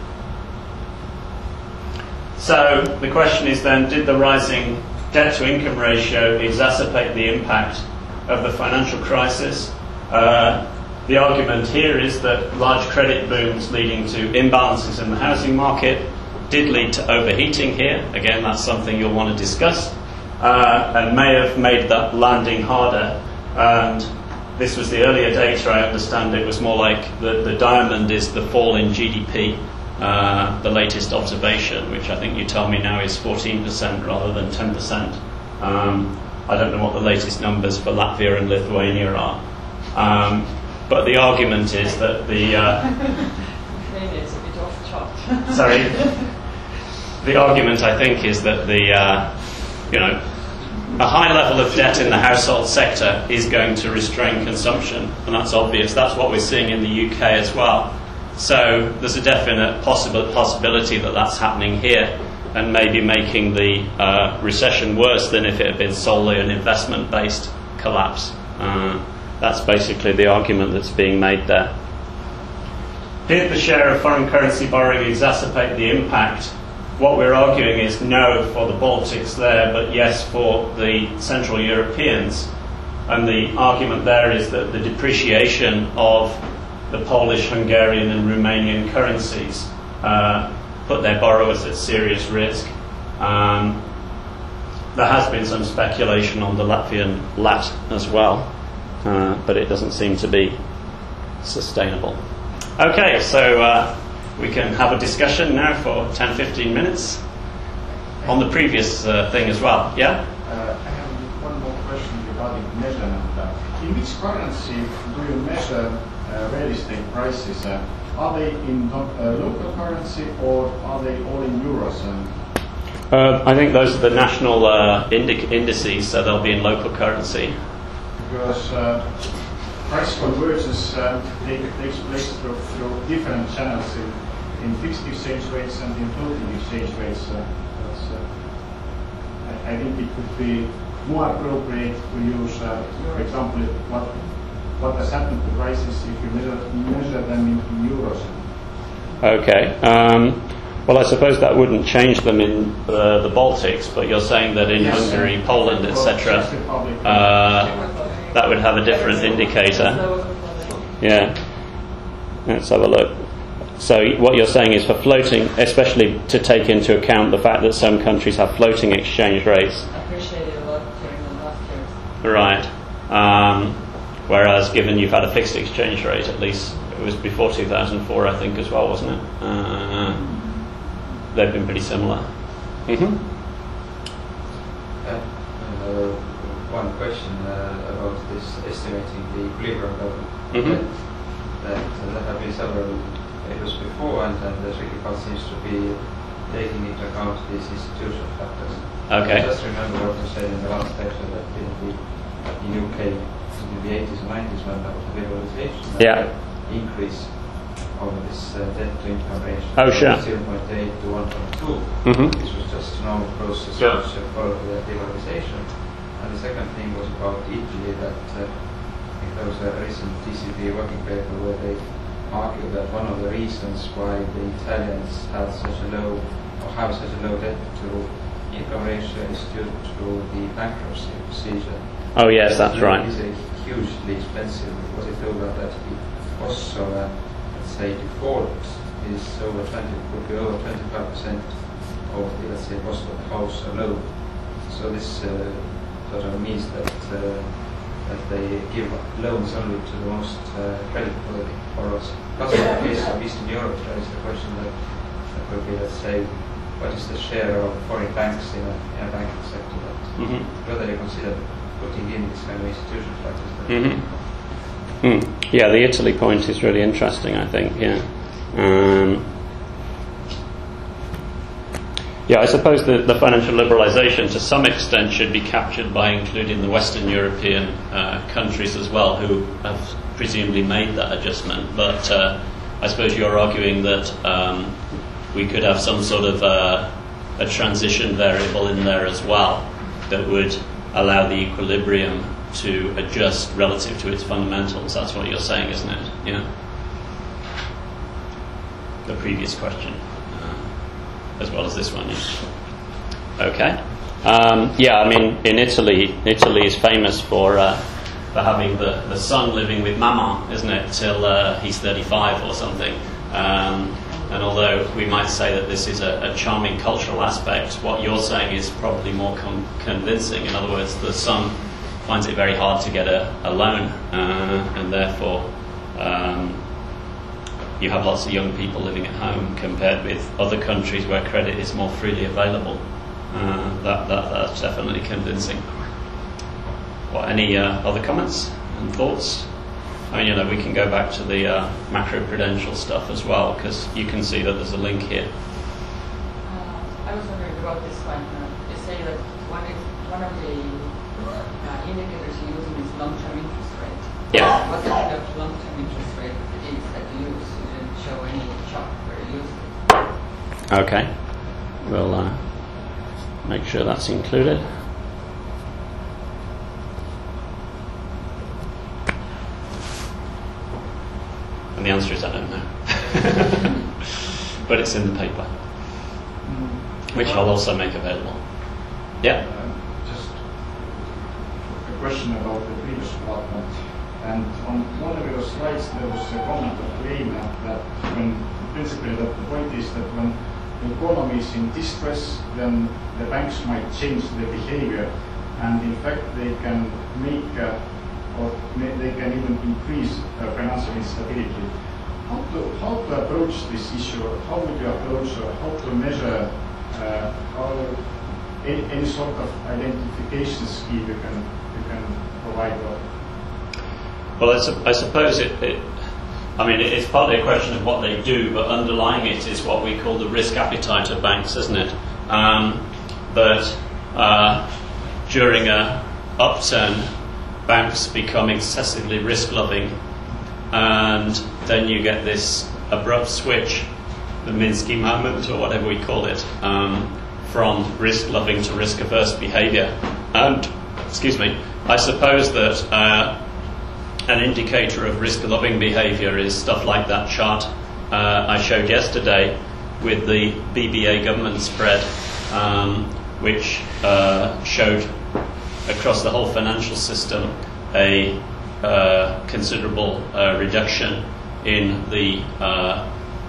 So the question is then, did the rising debt-to-income ratio exacerbate the impact of the financial crisis? Uh, the argument here is that large credit booms leading to imbalances in the housing market did lead to overheating here. Again, that's something you'll want to discuss, uh, and may have made that landing harder. And this was the earlier data, I understand it was more like the, the diamond is the fall in G D P, uh, the latest observation, which I think you tell me now is fourteen percent rather than ten percent. Um, I don't know what the latest numbers for Latvia and Lithuania are. Um, but the argument is that the... Uh, Maybe it's a bit off chart. sorry. The argument, I think, is that the, uh, you know, a high level of debt in the household sector is going to restrain consumption, and that's obvious. That's what we're seeing in the U K as well. So there's a definite possible possibility that that's happening here, and maybe making the uh, recession worse than if it had been solely an investment-based collapse. Uh, that's basically the argument that's being made there. Did the share of foreign currency borrowing exacerbate the impact? What we're arguing is no for the Baltics there, but yes for the Central Europeans. And the argument there is that the depreciation of the Polish, Hungarian and Romanian currencies uh, put their borrowers at serious risk. Um, there has been some speculation on the Latvian lat as well, uh, but it doesn't seem to be sustainable. Okay, so uh, we can have a discussion now for ten to fifteen minutes on the previous uh, thing as well. Yeah? Uh, I have one more question regarding measurement. Uh, in which currency do you measure uh, real estate prices? Uh, are they in uh, local currency or are they all in euros? And uh, I think those are the national uh, indic- indices, so they'll be in local currency. Because uh, price convergence uh, take, takes place through, through different channels in, in fixed exchange rates and in floating exchange rates. Uh, uh, I, I think it could be more appropriate to use, uh, for example, what what has happened to prices if you measure, measure them in, in euros. Okay. Um, well, I suppose that wouldn't change them in uh, the Baltics, but you're saying that in yes, Hungary, Poland, et cetera, uh, that would have a different indicator. Yeah. Let's have a look. So what you're saying is for floating, especially to take into account the fact that some countries have floating exchange rates. I appreciate it a lot during the last years. Right. Um, whereas given you've had a fixed exchange rate, at least it was before two thousand four, I think, as well, wasn't it? Uh, they've been pretty similar. Mm-hmm. Uh, uh, one question uh, about this estimating the equilibrium level. Mm-hmm. That uh, there have been several papers before, and, and the tricky part seems to be taking into account these institutional factors. Okay. I just remember what you said in the last lecture that in the in U K in the eighties and nineties when there was a liberalization, Yeah. increase of this uh, debt to income ratio. Oh, sure. zero point eight to one point two. Mm-hmm. This was just a normal process Yeah. which uh, followed the liberalization. And the second thing was about Italy, that uh, I think there was a recent T C B working paper where they argued that one of the reasons why the Italians had such a low, or have such a low debt to income ratio is due to the bankruptcy procedure. Oh yes, that's right. It is a hugely expensive. Was it over that the cost of, uh, let's say, default is over twenty, could be over twenty-five percent of the, let's say, cost of the house alone. So this, uh, so sort of means that uh, that they give loans only to the most uh, creditworthy borrowers. That's in the case of Eastern Europe. There is the question that that could be, let's say, what is the share of foreign banks in a, in a banking sector? That Mm-hmm. whether you consider putting in this kind of institutions like this. Mm-hmm. Mm. Yeah, the Italy point is really interesting, I think. Yeah. Um, yeah, I suppose the, the financial liberalisation to some extent should be captured by including the Western European uh, countries as well, who have presumably made that adjustment. But uh, I suppose you're arguing that um, we could have some sort of uh, a transition variable in there as well that would allow the equilibrium to adjust relative to its fundamentals. That's what you're saying, isn't it? Yeah. The previous question, uh, as well as this one. Yeah. Okay. Um, yeah, I mean, in Italy, Italy is famous for uh, for having the, the son living with mama, isn't it, till uh, he's thirty-five or something. Um, And although we might say that this is a, a charming cultural aspect, what you're saying is probably more com- convincing. In other words, the son finds it very hard to get a, a loan, uh, and therefore um, you have lots of young people living at home compared with other countries where credit is more freely available. Uh, that, that that's definitely convincing. What, any uh, other comments and thoughts? I mean, you know, we can go back to the uh, macroprudential stuff as well, because you can see that there's a link here. Uh, I was wondering about this one. Uh, you say that one, is, one of the uh, indicators you're using is long-term interest rate. Yeah. What kind of long-term interest rate is that you use? You didn't show any chart where you use it. Okay. We'll uh, make sure that's included. And the answer is I don't know. But it's in the paper, which I'll also make available. Yeah? Uh, just a question about the previous development. And on one of your slides there was a comment of Leina that when, principally that the point is that when the economy is in distress, then the banks might change their behavior, and in fact they can make uh, or may, they can even increase uh, financial instability. How to, how to approach this issue? How would you approach or how to measure uh, how any, any sort of identification scheme you can you can provide? Or? Well, I, su- I suppose it, it, I mean, it's partly a question of what they do, but underlying it is what we call the risk appetite of banks, isn't it? Um, that uh, during a upturn, banks become excessively risk-loving, and then you get this abrupt switch, the Minsky moment, or whatever we call it, um, from risk-loving to risk-averse behaviour. And, excuse me, I suppose that uh, an indicator of risk-loving behaviour is stuff like that chart uh, I showed yesterday with the B B A government spread, um, which uh, showed across the whole financial system a uh, considerable uh, reduction in the uh,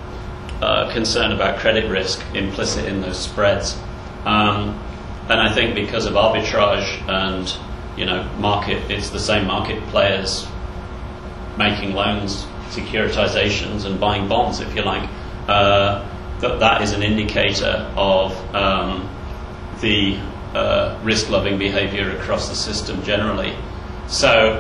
uh, concern about credit risk implicit in those spreads. Um, and I think because of arbitrage and, you know, market, it's the same market players making loans, securitizations and buying bonds, if you like, uh, that that is an indicator of um, the Uh, risk-loving behaviour across the system generally. So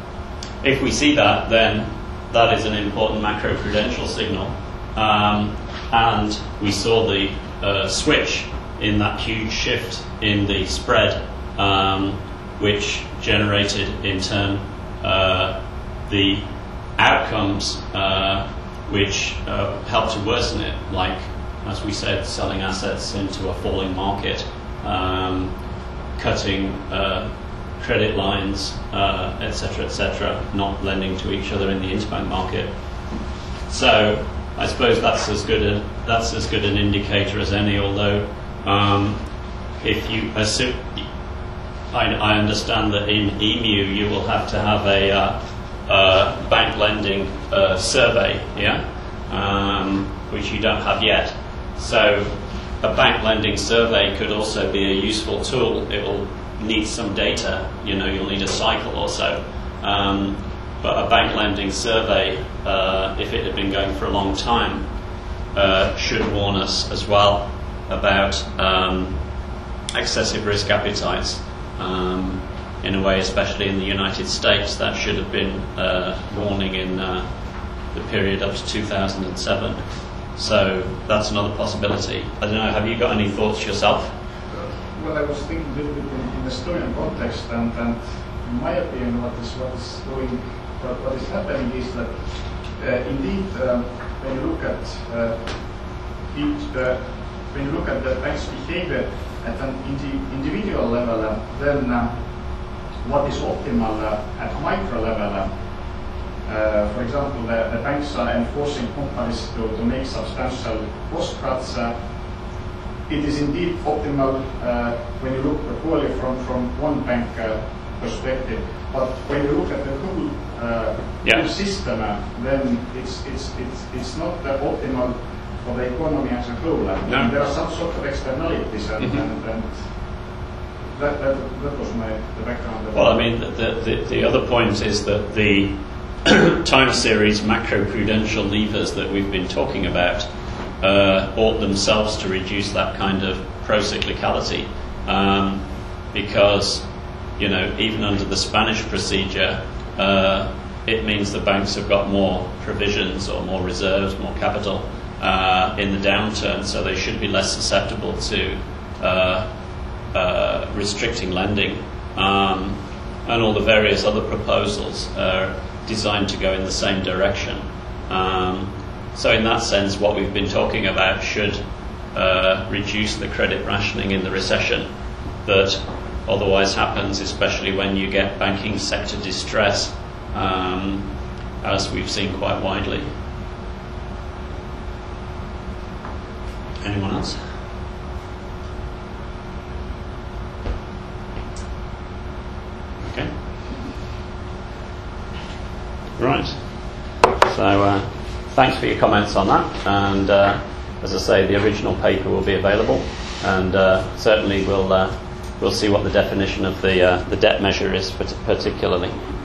if we see that, then that is an important macroprudential signal. Um, and we saw the uh, switch in that huge shift in the spread, um, which generated in turn uh, the outcomes uh, which uh, helped to worsen it, like, as we said, selling assets into a falling market, Um, cutting uh, credit lines, uh, et cetera, et cetera, not lending to each other in the interbank market. So I suppose that's as good a that's as good an indicator as any. Although, um, if you assume, I, I understand that in E M U you will have to have a uh, uh, bank lending uh, survey, yeah, um, which you don't have yet. So a bank lending survey could also be a useful tool. It will need some data. You know, you'll need a cycle or so. Um, but a bank lending survey, uh, if it had been going for a long time, uh, should warn us as well about um, excessive risk appetites. Um, in a way, especially in the United States, that should have been uh, warning in uh, the period up to two thousand seven. So that's another possibility. I don't know, have you got any thoughts yourself? Well, I was thinking a little bit in, in Estonian context, and, and in my opinion, what is what is going, what, what is happening is that uh, indeed, um, when you look at uh, each, uh, when you look at the bank's behavior at an indi- individual level, uh, then uh, what is optimal uh, at micro level? Uh, uh, for example, the, the banks are enforcing companies to, to make substantial cost cuts. Uh, it is indeed optimal uh, when you look purely from, from one bank uh, perspective. But when you look at the whole, uh, yeah. whole system, uh, then it's, it's, it's, it's not uh, optimal for the economy as a whole. Uh, no. There are some sort of externalities, and, mm-hmm. and, and That, that, that was my the background. Well, I mean, the, the, the other point is that the time series macroprudential levers that we've been talking about uh, ought themselves to reduce that kind of pro-cyclicality, um, because, you know, even under the Spanish procedure, uh, it means the banks have got more provisions or more reserves, more capital uh, in the downturn, so they should be less susceptible to uh, Uh, restricting lending, um, and all the various other proposals are designed to go in the same direction. Um, so in that sense, what we've been talking about should uh, reduce the credit rationing in the recession that otherwise happens, especially when you get banking sector distress, um, as we've seen quite widely. Anyone else? Okay. Right. So uh, thanks for your comments on that, and uh, as I say, the original paper will be available, and uh, certainly we'll uh, we'll see what the definition of the uh, the debt measure is particularly.